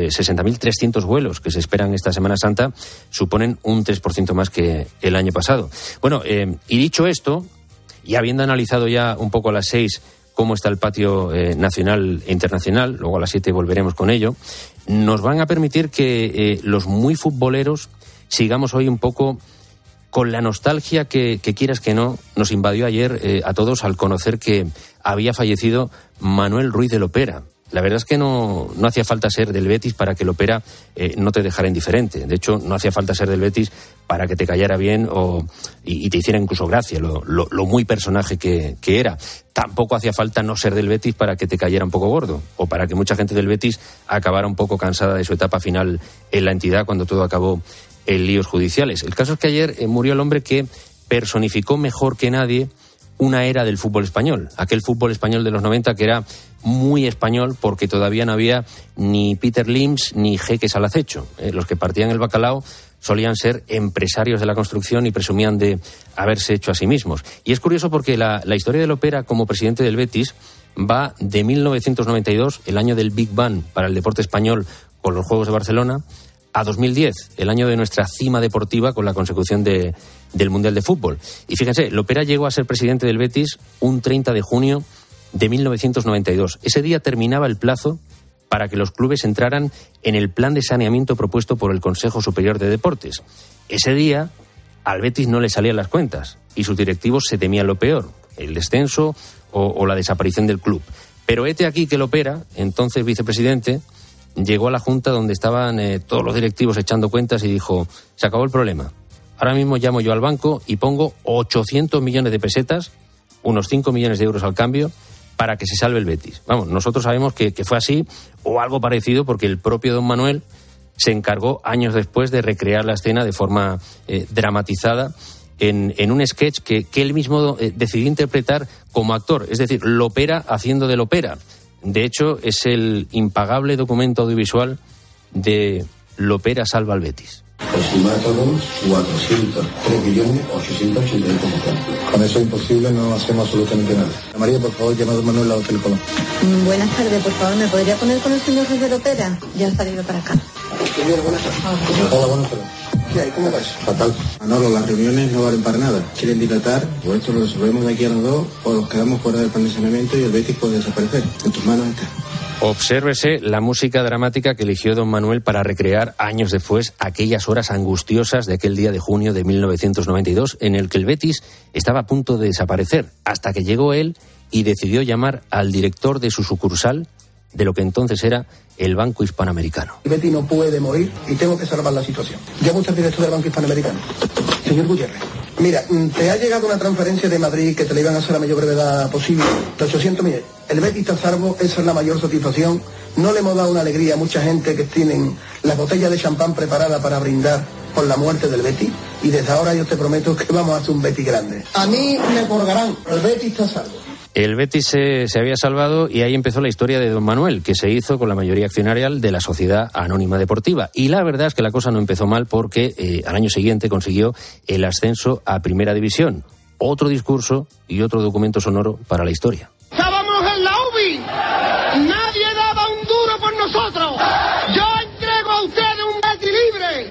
60.300 vuelos que se esperan esta Semana Santa suponen un 3% más que el año pasado. Bueno, y dicho esto, y habiendo analizado ya un poco a las 6 cómo está el patio nacional e internacional, luego a las 7 volveremos con ello, nos van a permitir que los muy futboleros sigamos hoy un poco con la nostalgia que quieras que no, nos invadió ayer a todos al conocer que había fallecido Manuel Ruiz de Lopera. La verdad es que no hacía falta ser del Betis para que Lopera no te dejara indiferente. De hecho, no hacía falta ser del Betis para que te callara bien y te hiciera incluso gracia, lo muy personaje que era. Tampoco hacía falta no ser del Betis para que te cayera un poco gordo, o para que mucha gente del Betis acabara un poco cansada de su etapa final en la entidad cuando todo acabó en líos judiciales. El caso es que ayer murió el hombre que personificó mejor que nadie una era del fútbol español, aquel fútbol español de los 90 que era muy español porque todavía no había ni Peter Lims ni jeques al acecho. Los que partían el bacalao solían ser empresarios de la construcción y presumían de haberse hecho a sí mismos. Y es curioso porque la historia de Lopera como presidente del Betis va de 1992, el año del Big Bang para el deporte español con los Juegos de Barcelona, a 2010, el año de nuestra cima deportiva con la consecución del Mundial de Fútbol. Y fíjense, Lopera llegó a ser presidente del Betis un 30 de junio de 1992. Ese día terminaba el plazo para que los clubes entraran en el plan de saneamiento propuesto por el Consejo Superior de Deportes. Ese día al Betis no le salían las cuentas y sus directivos se temían lo peor, el descenso o la desaparición del club. Pero hete aquí que Lopera, entonces vicepresidente, llegó a la Junta donde estaban todos los directivos echando cuentas y dijo, se acabó el problema. Ahora mismo llamo yo al banco y pongo 800 millones de pesetas, unos 5 millones de euros al cambio, para que se salve el Betis. Vamos, nosotros sabemos que fue así o algo parecido porque el propio don Manuel se encargó años después de recrear la escena de forma dramatizada en un sketch que él mismo decidió interpretar como actor, es decir, Lopera haciendo de Lopera. De hecho, es el impagable documento audiovisual de Lopera salva al Betis. Pues si mato dos, 403.880.000. Con eso es imposible, no hacemos absolutamente nada. María, por favor, llama a don Manuel al Hotel Colón. Buenas tardes, por favor, ¿me podría poner con el señor José Lopera? Ya ha salido para acá. Buenas tardes. Hola, buenas tardes. ¿Qué hay? ¿Cómo vas? Fatal. Manolo, las reuniones no valen para nada. ¿Quieren dilatar? O esto lo resolvemos de aquí a las 2, o nos quedamos fuera del plan de saneamiento y el Betis puede desaparecer. En tus manos está. Obsérvese la música dramática que eligió don Manuel para recrear años después aquellas horas angustiosas de aquel día de junio de 1992 en el que el Betis estaba a punto de desaparecer, hasta que llegó él y decidió llamar al director de su sucursal de lo que entonces era el Banco Hispanoamericano. El Betis no puede morir y tengo que salvar la situación. Llamo usted al director del Banco Hispanoamericano. Señor Gutiérrez, mira, te ha llegado una transferencia de Madrid que te la iban a hacer a la mayor brevedad posible, de 800 millones. El Betis está a salvo, esa es la mayor satisfacción. No le hemos dado una alegría a mucha gente que tienen la botella de champán preparada para brindar por la muerte del Betis, y desde ahora yo te prometo que vamos a hacer un Betis grande. A mí me colgarán, el Betis está a salvo. El Betis se había salvado y ahí empezó la historia de don Manuel, que se hizo con la mayoría accionarial de la Sociedad Anónima Deportiva. Y la verdad es que la cosa no empezó mal porque al año siguiente consiguió el ascenso a Primera División. Otro discurso y otro documento sonoro para la historia. ¡Estábamos en la UBI! ¡Nadie daba un duro por nosotros! ¡Yo entrego a ustedes un Betis libre,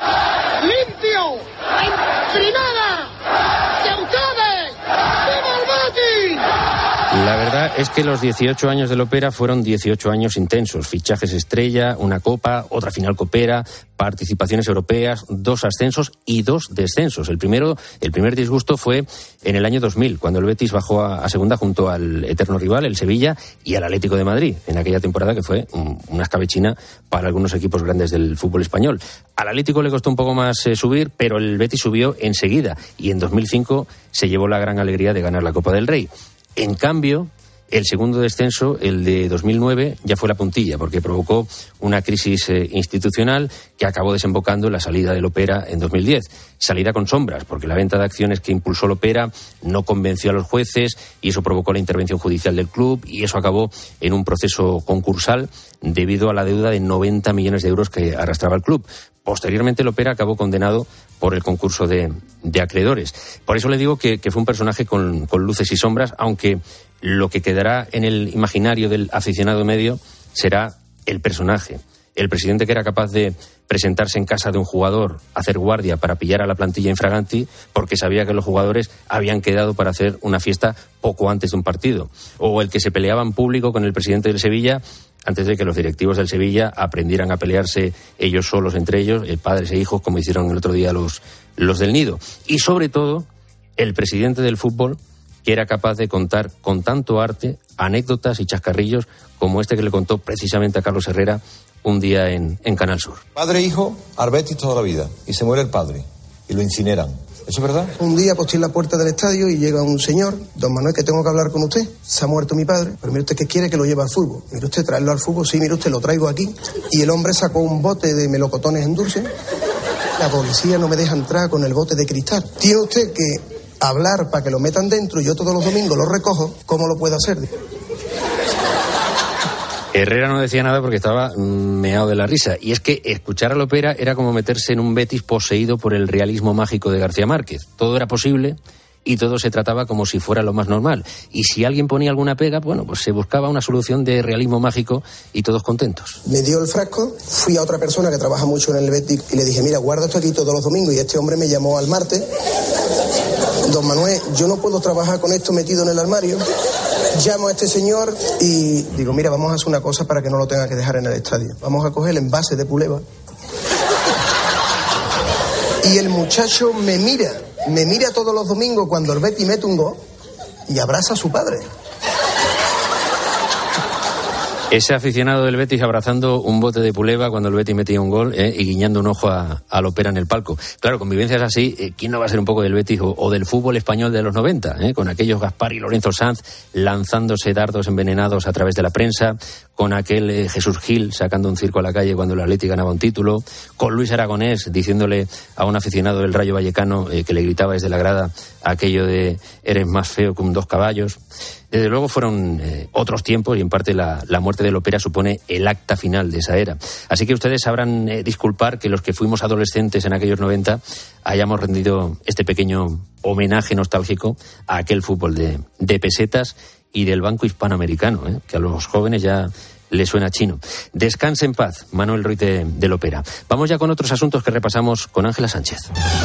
limpio, en primera, de ustedes! ¡Viva el Betis! La verdad es que los 18 años del Opera fueron 18 años intensos. Fichajes estrella, una copa, otra final copera, participaciones europeas, 2 ascensos y 2 descensos. El primer disgusto fue en el año 2000, cuando el Betis bajó a segunda junto al eterno rival, el Sevilla, y al Atlético de Madrid, en aquella temporada que fue una escabechina para algunos equipos grandes del fútbol español. Al Atlético le costó un poco más subir, pero el Betis subió enseguida y en 2005 se llevó la gran alegría de ganar la Copa del Rey. En cambio, el segundo descenso, el de 2009, ya fue la puntilla, porque provocó una crisis institucional que acabó desembocando en la salida del Opera en 2010. Salida con sombras, porque la venta de acciones que impulsó el Opera no convenció a los jueces y eso provocó la intervención judicial del club y eso acabó en un proceso concursal debido a la deuda de 90 millones de euros que arrastraba el club. Posteriormente el Opera acabó condenado por el concurso de acreedores. Por eso le digo que fue un personaje con luces y sombras, aunque lo que quedará en el imaginario del aficionado medio será el personaje. El presidente que era capaz de presentarse en casa de un jugador, hacer guardia para pillar a la plantilla infraganti, porque sabía que los jugadores habían quedado para hacer una fiesta poco antes de un partido. O el que se peleaba en público con el presidente del Sevilla antes de que los directivos del Sevilla aprendieran a pelearse ellos solos entre ellos, padres e hijos, como hicieron el otro día los del Nido. Y sobre todo, el presidente del fútbol, que era capaz de contar con tanto arte anécdotas y chascarrillos como este que le contó precisamente a Carlos Herrera un día en Canal Sur. Padre e hijo, al Betis toda la vida, y se muere el padre, y lo incineran. ¿Eso es verdad? Un día posté en la puerta del estadio y llega un señor, don Manuel, que tengo que hablar con usted. Se ha muerto mi padre, pero mire usted que quiere que lo lleve al fútbol. Mire usted, traerlo al fútbol, sí, mire usted, lo traigo aquí. Y el hombre sacó un bote de melocotones en dulce. La policía no me deja entrar con el bote de cristal. Tiene usted que hablar para que lo metan dentro y yo todos los domingos lo recojo. ¿Cómo lo puedo hacer? Herrera no decía nada porque estaba meado de la risa. Y es que escuchar al Opera era como meterse en un Betis poseído por el realismo mágico de García Márquez. Todo era posible y todo se trataba como si fuera lo más normal. Y si alguien ponía alguna pega, bueno, pues se buscaba una solución de realismo mágico y todos contentos. Me dio el frasco, fui a otra persona que trabaja mucho en el Betis y le dije, mira, guarda esto aquí todos los domingos. Y este hombre me llamó al martes. Don Manuel, yo no puedo trabajar con esto metido en el armario. Llamo a este señor y digo, mira, vamos a hacer una cosa para que no lo tenga que dejar en el estadio. Vamos a coger el envase de Puleva. Y el muchacho me mira todos los domingos cuando el Betis mete un gol y abraza a su padre. Ese aficionado del Betis abrazando un bote de Puleva cuando el Betis metía un gol y guiñando un ojo al Opera en el palco. Claro, convivencias así, ¿quién no va a ser un poco del Betis o del fútbol español de los 90? Con aquellos Gaspar y Lorenzo Sanz lanzándose dardos envenenados a través de la prensa, con aquel Jesús Gil sacando un circo a la calle cuando el Atleti ganaba un título, con Luis Aragonés diciéndole a un aficionado del Rayo Vallecano que le gritaba desde la grada aquello de eres más feo que un 2 caballos. Desde luego fueron otros tiempos y en parte la muerte del Opera supone el acta final de esa era. Así que ustedes sabrán disculpar que los que fuimos adolescentes en aquellos 90 hayamos rendido este pequeño homenaje nostálgico a aquel fútbol de pesetas y del Banco Hispanoamericano, que a los jóvenes ya le suena chino. Descanse en paz, Manuel Ruiz del Opera. Vamos ya con otros asuntos que repasamos con Ángela Sánchez.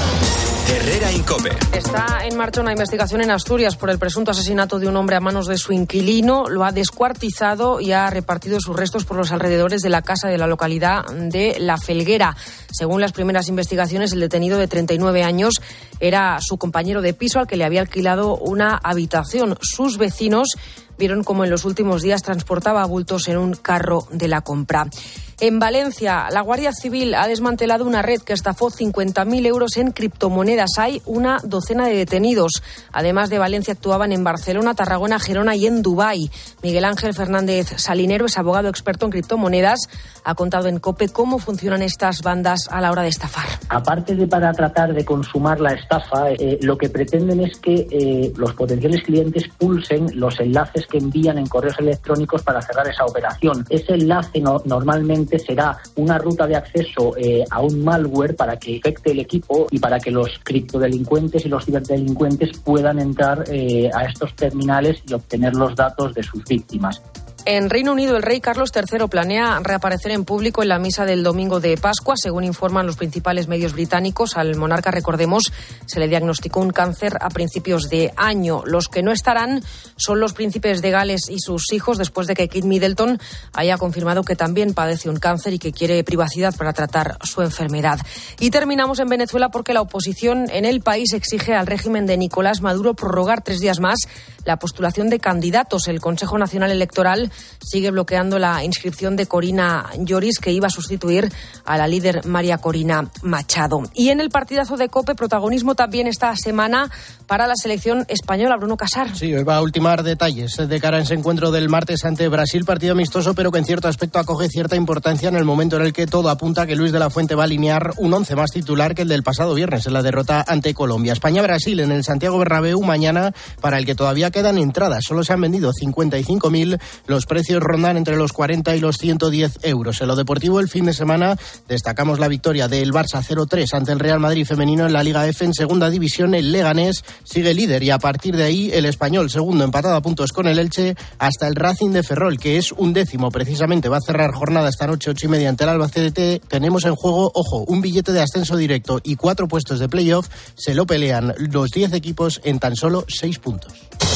Herrera Incope. Está en marcha una investigación en Asturias por el presunto asesinato de un hombre a manos de su inquilino. Lo ha descuartizado y ha repartido sus restos por los alrededores de la casa de la localidad de La Felguera. Según las primeras investigaciones, el detenido de 39 años era su compañero de piso al que le había alquilado una habitación. Sus vecinos vieron cómo en los últimos días transportaba bultos en un carro de la compra. En Valencia, la Guardia Civil ha desmantelado una red que estafó 50.000 euros en criptomonedas. Hay una docena de detenidos. Además de Valencia, actuaban en Barcelona, Tarragona, Gerona y en Dubái. Miguel Ángel Fernández Salinero es abogado experto en criptomonedas. Ha contado en COPE cómo funcionan estas bandas a la hora de estafar. Aparte de para tratar de consumar la estafa, lo que pretenden es que los potenciales clientes pulsen los enlaces que envían en correos electrónicos para cerrar esa operación. Ese enlace normalmente será una ruta de acceso a un malware para que infecte el equipo y para que los criptodelincuentes y los ciberdelincuentes puedan entrar a estos terminales y obtener los datos de sus víctimas. En Reino Unido, el rey Carlos III planea reaparecer en público en la misa del domingo de Pascua. Según informan los principales medios británicos, al monarca, recordemos, se le diagnosticó un cáncer a principios de año. Los que no estarán son los príncipes de Gales y sus hijos, después de que Kate Middleton haya confirmado que también padece un cáncer y que quiere privacidad para tratar su enfermedad. Y terminamos en Venezuela porque la oposición en el país exige al régimen de Nicolás Maduro prorrogar 3 días más la postulación de candidatos. El Consejo Nacional Electoral sigue bloqueando la inscripción de Corina Lloris, que iba a sustituir a la líder María Corina Machado. Y en el partidazo de COPE, protagonismo también esta semana para la selección española. Bruno Casar. Sí, hoy va a ultimar detalles de cara a ese encuentro del martes ante Brasil, partido amistoso, pero que en cierto aspecto acoge cierta importancia en el momento en el que todo apunta a que Luis de la Fuente va a alinear un 11 más titular que el del pasado viernes en la derrota ante Colombia. España-Brasil en el Santiago Bernabéu mañana, para el que todavía quedan entradas. Solo se han vendido 55.000, los precios rondan entre los 40 y los 110 euros. En lo deportivo, el fin de semana destacamos la victoria del Barça 0-3 ante el Real Madrid femenino en la Liga F. En segunda división, el Leganés sigue líder y a partir de ahí el Español, segundo, empatado a puntos con el Elche, hasta el Racing de Ferrol, que es 11º precisamente. Va a cerrar jornada esta noche 8:30 ante el Albacete. Tenemos en juego, ojo, un billete de ascenso directo y 4 puestos de playoff. Se lo pelean los 10 equipos en tan solo 6 puntos.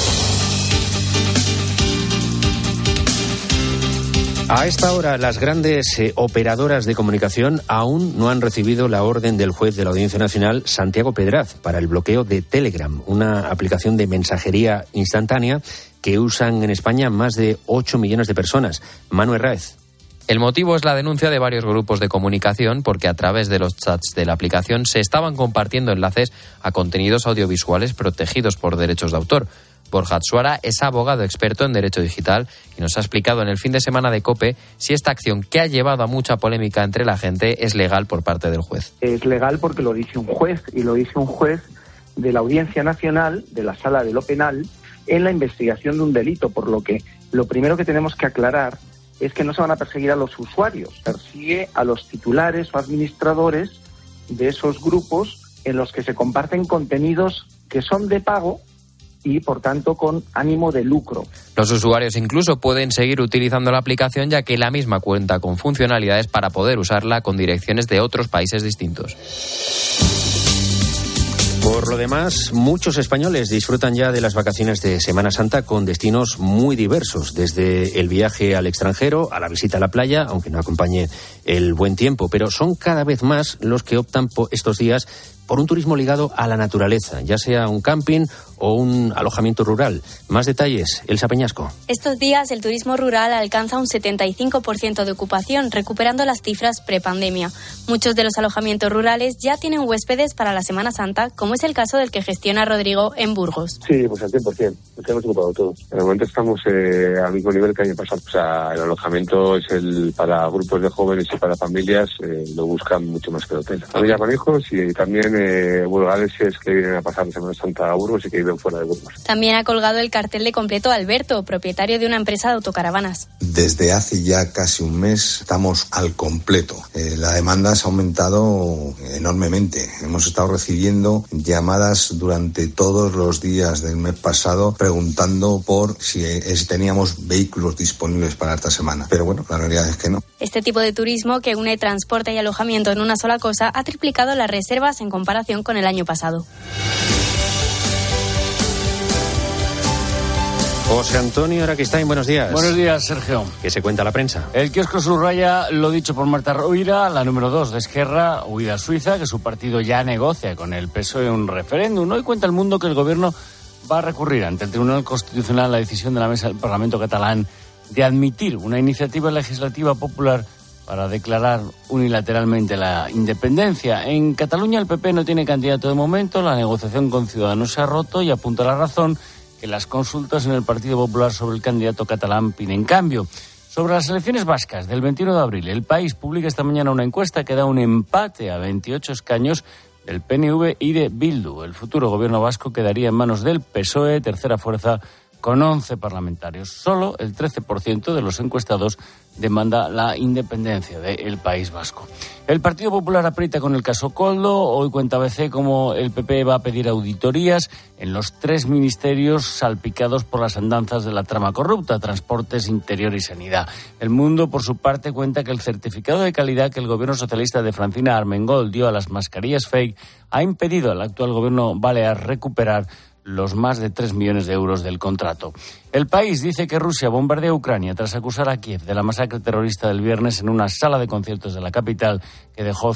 A esta hora, las grandes operadoras de comunicación aún no han recibido la orden del juez de la Audiencia Nacional, Santiago Pedraz, para el bloqueo de Telegram, una aplicación de mensajería instantánea que usan en España más de 8 millones de personas. Manu Herráez. El motivo es la denuncia de varios grupos de comunicación porque a través de los chats de la aplicación se estaban compartiendo enlaces a contenidos audiovisuales protegidos por derechos de autor. Borja Atsuara es abogado experto en derecho digital y nos ha explicado en el fin de semana de COPE si esta acción, que ha llevado a mucha polémica entre la gente, es legal por parte del juez. Es legal porque lo dice un juez, y lo dice un juez de la Audiencia Nacional, de la Sala de lo Penal, en la investigación de un delito, por lo que lo primero que tenemos que aclarar es que no se van a perseguir a los usuarios, persigue a los titulares o administradores de esos grupos en los que se comparten contenidos que son de pago y, por tanto, con ánimo de lucro. Los usuarios incluso pueden seguir utilizando la aplicación, ya que la misma cuenta con funcionalidades para poder usarla con direcciones de otros países distintos. Por lo demás, muchos españoles disfrutan ya de las vacaciones de Semana Santa con destinos muy diversos, desde el viaje al extranjero a la visita a la playa, aunque no acompañe el buen tiempo, pero son cada vez más los que optan por estos días por un turismo ligado a la naturaleza, ya sea un camping o un alojamiento rural. Más detalles, Elsa Peñasco. Estos días el turismo rural alcanza un 75% de ocupación, recuperando las cifras prepandemia. Muchos de los alojamientos rurales ya tienen huéspedes para la Semana Santa, como es el caso del que gestiona Rodrigo en Burgos. Sí, pues al 100%, nos hemos ocupado todos. En el momento estamos al mismo nivel que el año pasado. O sea, el alojamiento es para grupos de jóvenes y para familias, lo buscan mucho más que el hotel. Familias con hijos y también burgaleses que vienen a pasar la Semana Santa a Burgos y que viven fuera de Burgos. También ha colgado el cartel de completo Alberto, propietario de una empresa de autocaravanas. Desde hace ya casi un mes estamos al completo. La demanda se ha aumentado enormemente. Hemos estado recibiendo llamadas durante todos los días del mes pasado preguntando por si teníamos vehículos disponibles para esta semana. Pero bueno, la realidad es que no. Este tipo de turismo, que une transporte y alojamiento en una sola cosa, ha triplicado las reservas en comparación con el año pasado. José Antonio Araquistain, buenos días. Buenos días, Sergio. ¿Qué se cuenta la prensa? El kiosco subraya lo dicho por Marta Rovira, la número 2 de Esquerra, huida a Suiza, que su partido ya negocia con el PSOE un referéndum. Hoy cuenta El Mundo que el gobierno va a recurrir ante el Tribunal Constitucional la decisión de la mesa del Parlamento catalán de admitir una iniciativa legislativa popular para declarar unilateralmente la independencia. En Cataluña el PP no tiene candidato de momento, la negociación con Ciudadanos se ha roto y apunta la razón que las consultas en el Partido Popular sobre el candidato catalán piden cambio. Sobre las elecciones vascas del 21 de abril, El País publica esta mañana una encuesta que da un empate a 28 escaños del PNV y de Bildu. El futuro gobierno vasco quedaría en manos del PSOE, tercera fuerza, con 11 parlamentarios. Solo el 13% de los encuestados demanda la independencia del País Vasco. El Partido Popular aprieta con el caso Koldo. Hoy cuenta ABC cómo el PP va a pedir auditorías en los 3 ministerios salpicados por las andanzas de la trama corrupta, Transportes, Interior y Sanidad. El Mundo, por su parte, cuenta que el certificado de calidad que el gobierno socialista de Francina Armengol dio a las mascarillas fake ha impedido al actual gobierno balear recuperar los más de 3 millones de euros del contrato. El País dice que Rusia bombardea Ucrania tras acusar a Kiev de la masacre terrorista del viernes en una sala de conciertos de la capital que dejó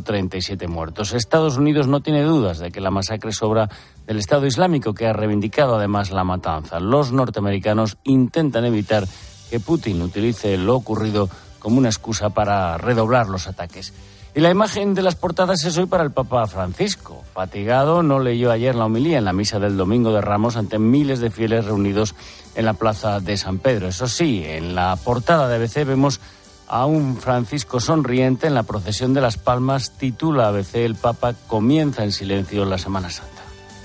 137 muertos. Estados Unidos no tiene dudas de que la masacre es obra del Estado Islámico, que ha reivindicado además la matanza. Los norteamericanos intentan evitar que Putin utilice lo ocurrido como una excusa para redoblar los ataques. Y la imagen de las portadas es hoy para el Papa Francisco. Fatigado, no leyó ayer la homilía en la misa del Domingo de Ramos ante miles de fieles reunidos en la plaza de San Pedro. Eso sí, en la portada de ABC vemos a un Francisco sonriente en la procesión de las Palmas. Titula ABC: el Papa comienza en silencio la Semana Santa.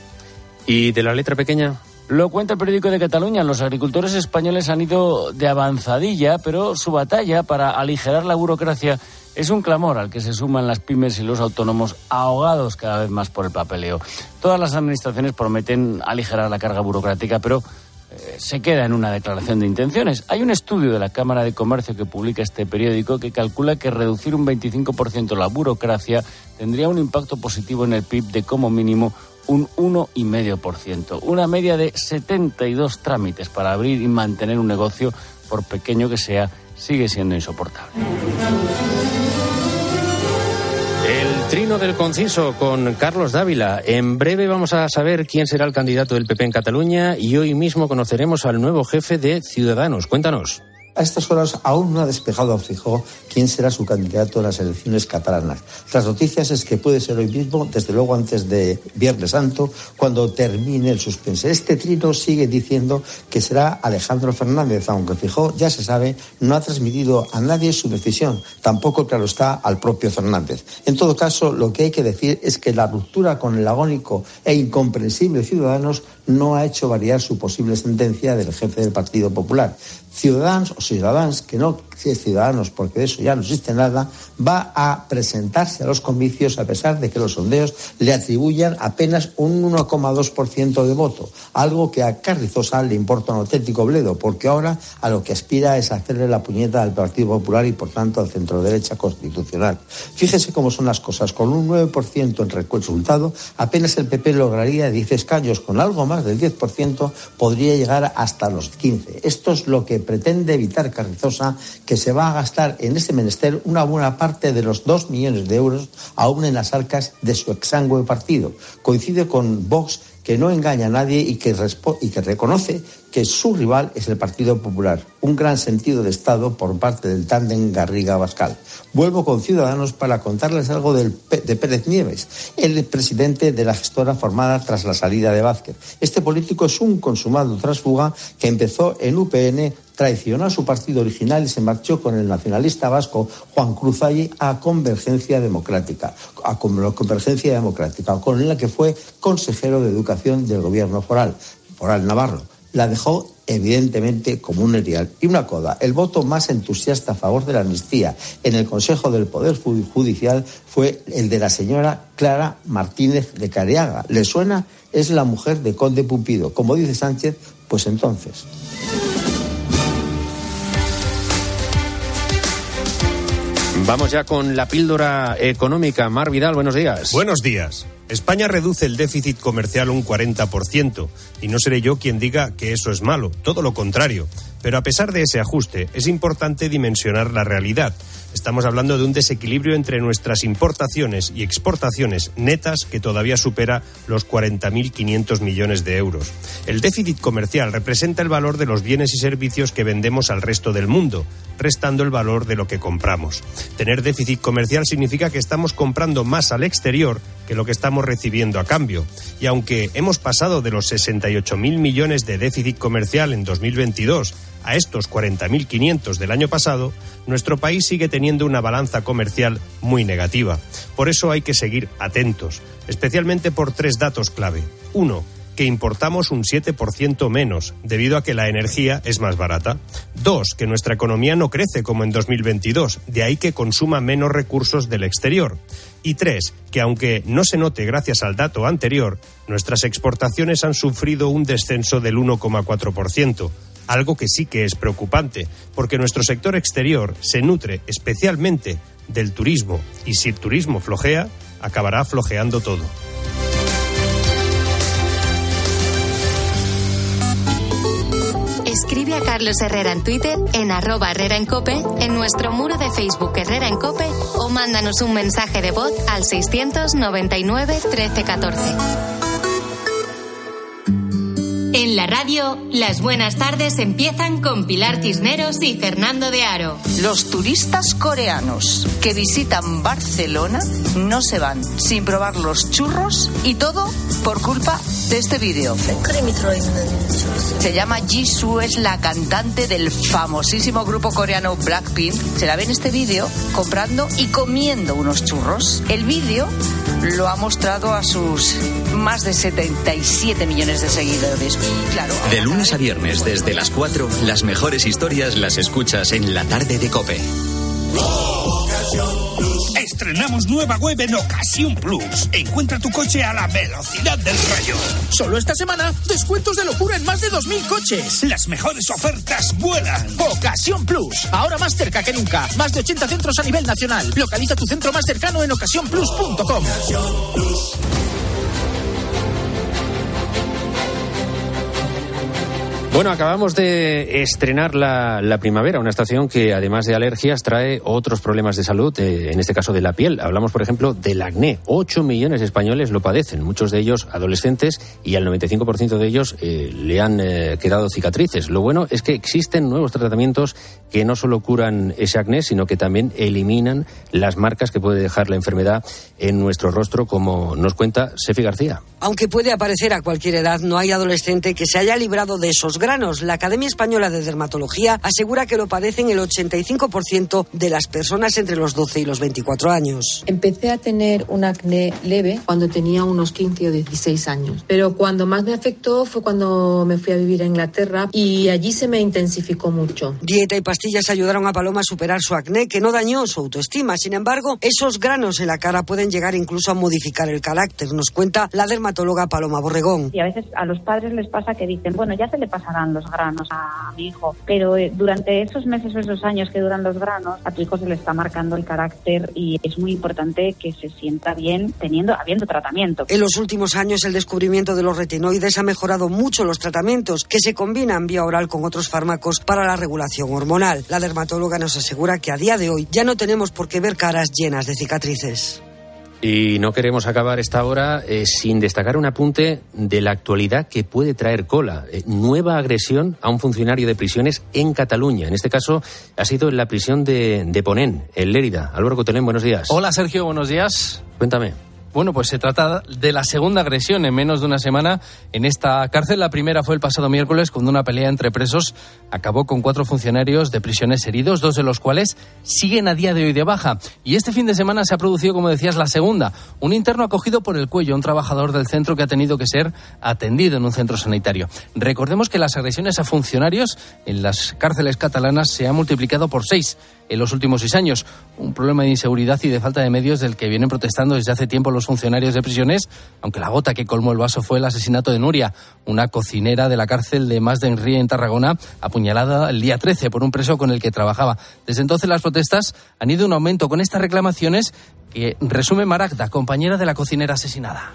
¿Y de la letra pequeña? Lo cuenta el Periódico de Cataluña. Los agricultores españoles han ido de avanzadilla, pero su batalla para aligerar la burocracia es un clamor al que se suman las pymes y los autónomos, ahogados cada vez más por el papeleo. Todas las administraciones prometen aligerar la carga burocrática, pero se queda en una declaración de intenciones. Hay un estudio de la Cámara de Comercio que publica este periódico que calcula que reducir un 25% la burocracia tendría un impacto positivo en el PIB de como mínimo un 1,5%. Una media de 72 trámites para abrir y mantener un negocio, por pequeño que sea, sigue siendo insoportable. El trino del conciso con Carlos Dávila. En breve vamos a saber quién será el candidato del PP en Cataluña y hoy mismo conoceremos al nuevo jefe de Ciudadanos. Cuéntanos. A estas horas aún no ha despejado a Feijóo quién será su candidato en las elecciones catalanas. Las noticias es que puede ser hoy mismo, desde luego antes de Viernes Santo, cuando termine el suspense. Este trino sigue diciendo que será Alejandro Fernández, aunque Feijóo, ya se sabe, no ha transmitido a nadie su decisión. Tampoco, claro está, al propio Fernández. En todo caso, lo que hay que decir es que la ruptura con el agónico e incomprensible Ciudadanos no ha hecho variar su posible sentencia del jefe del Partido Popular. Ciudadanos o Ciudadanos, que no es Ciudadanos porque de eso ya no existe nada, va a presentarse a los comicios a pesar de que los sondeos le atribuyan apenas un 1,2% de voto, algo que a Carrizosa le importa un auténtico bledo, porque ahora a lo que aspira es hacerle la puñeta al Partido Popular y por tanto al centroderecha constitucional. Fíjese cómo son las cosas, con un 9% en resultado, apenas el PP lograría 10 escaños, con algo más del 10% podría llegar hasta los 15. Esto es lo que pretende evitar Pilar Carrizosa que se va a gastar en este menester una buena parte de los 2 millones de euros aún en las arcas de su exangüe partido. Coincide con Vox, que no engaña a nadie y que reconoce que su rival es el Partido Popular. Un gran sentido de Estado por parte del tándem Garriga-Abascal. Vuelvo con Ciudadanos para contarles algo de Pérez Nieves, el presidente de la gestora formada tras la salida de Vázquez. Este político es un consumado tránsfuga que empezó en UPN, traicionó a su partido original y se marchó con el nacionalista vasco Juan Cruzalli a Convergencia Democrática, con la que fue consejero de Educación del gobierno foral navarro. La dejó evidentemente como un erial. Y una coda, el voto más entusiasta a favor de la amnistía en el Consejo del Poder Judicial fue el de la señora Clara Martínez de Careaga. ¿Le suena? Es la mujer de Conde Pumpido. Como dice Sánchez, pues entonces. Vamos ya con la píldora económica. Mar Vidal, buenos días. Buenos días. España reduce el déficit comercial un 40%, y no seré yo quien diga que eso es malo, todo lo contrario. Pero a pesar de ese ajuste, es importante dimensionar la realidad. Estamos hablando de un desequilibrio entre nuestras importaciones y exportaciones netas que todavía supera los 40.500 millones de euros. El déficit comercial representa el valor de los bienes y servicios que vendemos al resto del mundo, restando el valor de lo que compramos. Tener déficit comercial significa que estamos comprando más al exterior que lo que estamos recibiendo a cambio. Y aunque hemos pasado de los 68.000 millones de déficit comercial en 2022 a estos 40.500 del año pasado, nuestro país sigue teniendo una balanza comercial muy negativa. Por eso hay que seguir atentos, especialmente por 3 datos clave. 1. Que importamos un 7% menos, debido a que la energía es más barata. 2. Que nuestra economía no crece como en 2022, de ahí que consuma menos recursos del exterior. Y 3. Que aunque no se note gracias al dato anterior, nuestras exportaciones han sufrido un descenso del 1,4%. Algo que sí que es preocupante, porque nuestro sector exterior se nutre especialmente del turismo, y si el turismo flojea, acabará flojeando todo. Escribe a Carlos Herrera en Twitter, en @HerreraEnCope, en nuestro muro de Facebook Herrera en Cope, o mándanos un mensaje de voz al 699 13 14. En la radio, las buenas tardes empiezan con Pilar Cisneros y Fernando de Aro. Los turistas coreanos que visitan Barcelona no se van sin probar los churros, y todo por culpa de este vídeo. Se llama Jisoo, es la cantante del famosísimo grupo coreano Blackpink. Se la ve en este vídeo comprando y comiendo unos churros. El vídeo lo ha mostrado a sus más de 77 millones de seguidores. Claro, de lunes a viernes desde las 4, las mejores historias las escuchas en La Tarde de COPE. Estrenamos nueva web en Ocasión Plus. Encuentra tu coche a la velocidad del rayo. Solo esta semana, descuentos de locura en más de 2.000 coches. Las mejores ofertas vuelan. Ocasión Plus, ahora más cerca que nunca. Más de 80 centros a nivel nacional. Localiza tu centro más cercano en ocasiónplus.com. Bueno, acabamos de estrenar la primavera, una estación que además de alergias trae otros problemas de salud, en este caso de la piel. Hablamos, por ejemplo, del acné. 8 millones de españoles lo padecen, muchos de ellos adolescentes, y al 95% de ellos le han quedado cicatrices. Lo bueno es que existen nuevos tratamientos que no solo curan ese acné, sino que también eliminan las marcas que puede dejar la enfermedad en nuestro rostro, como nos cuenta Sefi García. Aunque puede aparecer a cualquier edad, no hay adolescente que se haya librado de esos granos. La Academia Española de Dermatología asegura que lo padecen el 85% de las personas entre los 12 y los 24 años. Empecé a tener un acné leve cuando tenía unos 15 o 16 años, pero cuando más me afectó fue cuando me fui a vivir a Inglaterra, y allí se me intensificó mucho. Dieta y pastillas ayudaron a Paloma a superar su acné, que no dañó su autoestima. Sin embargo, esos granos en la cara pueden llegar incluso a modificar el carácter, nos cuenta la dermatóloga Paloma Borregón. Y a veces a los padres les pasa que dicen, bueno, ya se le pasa pasarán los granos a mi hijo. Pero durante esos meses o esos años que duran los granos, a tu hijo se le está marcando el carácter y es muy importante que se sienta bien habiendo tratamiento. En los últimos años, el descubrimiento de los retinoides ha mejorado mucho los tratamientos que se combinan vía oral con otros fármacos para la regulación hormonal. La dermatóloga nos asegura que a día de hoy ya no tenemos por qué ver caras llenas de cicatrices. Y no queremos acabar esta hora sin destacar un apunte de la actualidad que puede traer cola. Nueva agresión a un funcionario de prisiones en Cataluña. En este caso ha sido en la prisión de Ponent, en Lérida. Álvaro Cotelén, buenos días. Hola Sergio, buenos días. Cuéntame. Bueno, pues se trata de la segunda agresión en menos de una semana en esta cárcel. La primera fue el pasado miércoles, cuando una pelea entre presos acabó con 4 funcionarios de prisiones heridos, 2 de los cuales siguen a día de hoy de baja. Y este fin de semana se ha producido, como decías, la segunda. Un interno ha cogido por el cuello a un trabajador del centro que ha tenido que ser atendido en un centro sanitario. Recordemos que las agresiones a funcionarios en las cárceles catalanas se han multiplicado por 6 en los últimos 6 años. Un problema de inseguridad y de falta de medios del que vienen protestando desde hace tiempo los funcionarios de prisiones, aunque la gota que colmó el vaso fue el asesinato de Nuria, una cocinera de la cárcel de Mas d'Enri en Tarragona, apuñalada el día 13 por un preso con el que trabajaba. Desde entonces las protestas han ido en aumento con estas reclamaciones que resume Maragda, compañera de la cocinera asesinada.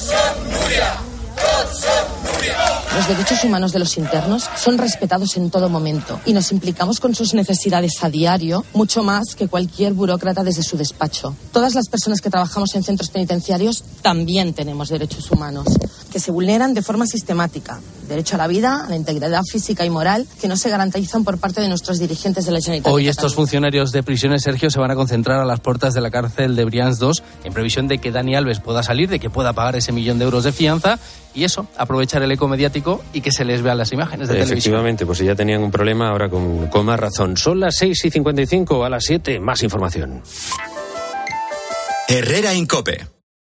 Los derechos humanos de los internos son respetados en todo momento y nos implicamos con sus necesidades a diario, mucho más que cualquier burócrata desde su despacho. Todas las personas que trabajamos en centros penitenciarios también tenemos derechos humanos, que se vulneran de forma sistemática. Derecho a la vida, a la integridad física y moral, que no se garantizan por parte de nuestros dirigentes de la Generalitat. Hoy estos funcionarios de prisiones, Sergio, se van a concentrar a las puertas de la cárcel de Brians 2 en previsión de que Dani Alves pueda salir, de que pueda pagar ese 1 millón de euros de fianza y eso, aprovechar el eco mediático y que se les vean las imágenes de televisión. Efectivamente, pues si ya tenían un problema, ahora con más razón. Son las 6:55, a las 7, más información. Herrera Incope.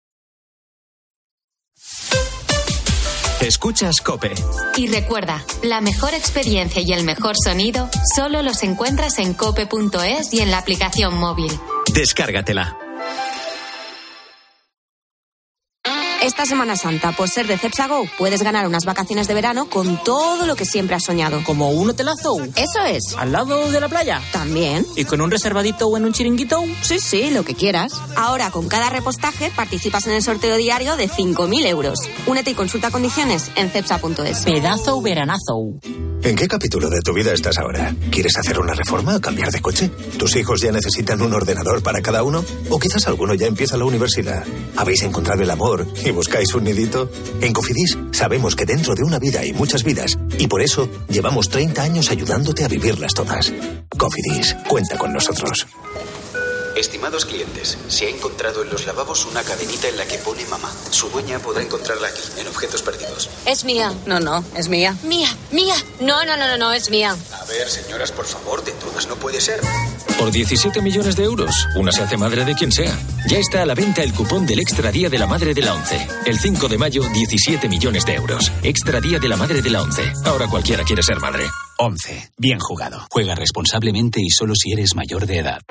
Escuchas COPE. Y recuerda, la mejor experiencia y el mejor sonido solo los encuentras en cope.es y en la aplicación móvil. Descárgatela. Esta Semana Santa, por ser de Cepsa Go, puedes ganar unas vacaciones de verano con todo lo que siempre has soñado. ¿Como un hotelazo? Eso es. ¿Al lado de la playa? También. ¿Y con un reservadito o en un chiringuito? Sí, lo que quieras. Ahora, con cada repostaje, participas en el sorteo diario de 5.000 euros. Únete y consulta condiciones en cepsa.es. Pedazo veranazo. ¿En qué capítulo de tu vida estás ahora? ¿Quieres hacer una reforma o cambiar de coche? ¿Tus hijos ya necesitan un ordenador para cada uno? ¿O quizás alguno ya empieza la universidad? ¿Habéis encontrado el amor y buscáis un nidito? En Cofidis sabemos que dentro de una vida hay muchas vidas y por eso llevamos 30 años ayudándote a vivirlas todas. Cofidis, cuenta con nosotros. Estimados clientes, se ha encontrado en los lavabos una cadenita en la que pone mamá. Su dueña podrá encontrarla aquí, en objetos perdidos. Es mía. No, es mía. Mía. No, es mía. A ver, señoras, por favor, de todas no puede ser. Por 17 millones de euros, una se hace madre de quien sea. Ya está a la venta el cupón del Extra Día de la Madre de la ONCE. El 5 de mayo, 17 millones de euros. Extra Día de la Madre de la ONCE. Ahora cualquiera quiere ser madre. ONCE. Bien jugado. Juega responsablemente y solo si eres mayor de edad.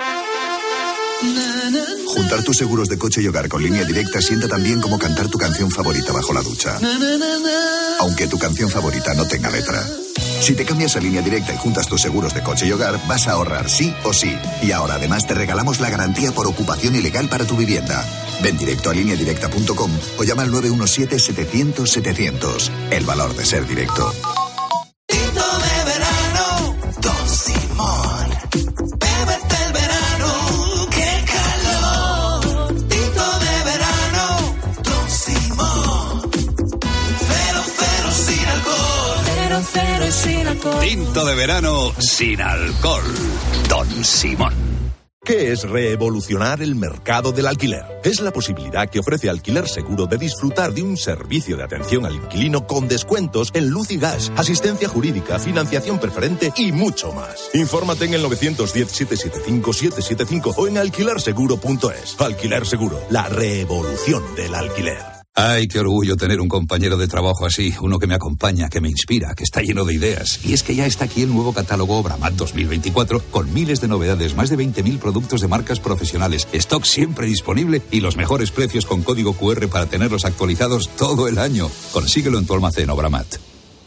Juntar tus seguros de coche y hogar con Línea Directa sienta tan bien como cantar tu canción favorita bajo la ducha. Aunque tu canción favorita no tenga letra. Si te cambias a Línea Directa y juntas tus seguros de coche y hogar, vas a ahorrar sí o sí. Y ahora además te regalamos la garantía por ocupación ilegal para tu vivienda. Ven directo a lineadirecta.com o llama al 917-700-700. El valor de ser directo. Tinto de verano sin alcohol. Don Simón. ¿Qué es revolucionar el mercado del alquiler? Es la posibilidad que ofrece Alquiler Seguro de disfrutar de un servicio de atención al inquilino con descuentos en luz y gas, asistencia jurídica, financiación preferente y mucho más. Infórmate en el 910-775-775 o en alquilerseguro.es. Alquiler Seguro, la revolución del alquiler. Ay, qué orgullo tener un compañero de trabajo así, uno que me acompaña, que me inspira, que está lleno de ideas. Y es que ya está aquí el nuevo catálogo Obramat 2024, con miles de novedades, más de 20.000 productos de marcas profesionales, stock siempre disponible y los mejores precios con código QR para tenerlos actualizados todo el año. Consíguelo en tu almacén Obramat.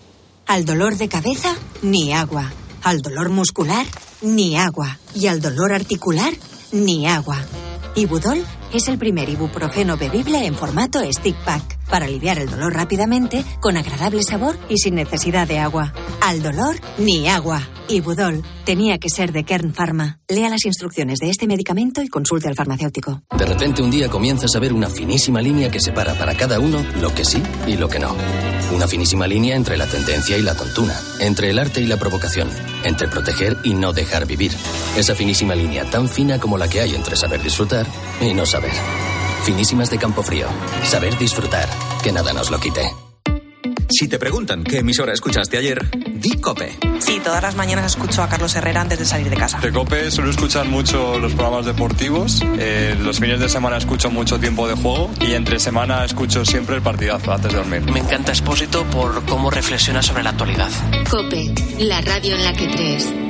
Al dolor de cabeza, ni agua. Al dolor muscular, ni agua. Y al dolor articular, ni agua. Ibudol es el primer ibuprofeno bebible en formato stick pack para aliviar el dolor rápidamente, con agradable sabor y sin necesidad de agua. Al dolor, ni agua. Ibudol tenía que ser de Kern Pharma. Lea las instrucciones de este medicamento y consulte al farmacéutico. De repente un día comienzas a ver una finísima línea que separa para cada uno lo que sí y lo que no. Una finísima línea entre la tendencia y la tontuna, entre el arte y la provocación, entre proteger y no dejar vivir. Esa finísima línea tan fina como la que hay entre saber disfrutar y no saber. Finísimas de Campofrío. Saber disfrutar. Que nada nos lo quite. Si te preguntan qué emisora escuchaste ayer, di COPE. Sí, todas las mañanas escucho a Carlos Herrera antes de salir de casa. De COPE suelo escuchar mucho los programas deportivos. Los fines de semana escucho mucho Tiempo de Juego. Y entre semana escucho siempre el partidazo antes de dormir. Me encanta Expósito por cómo reflexiona sobre la actualidad. COPE, la radio en la que crees.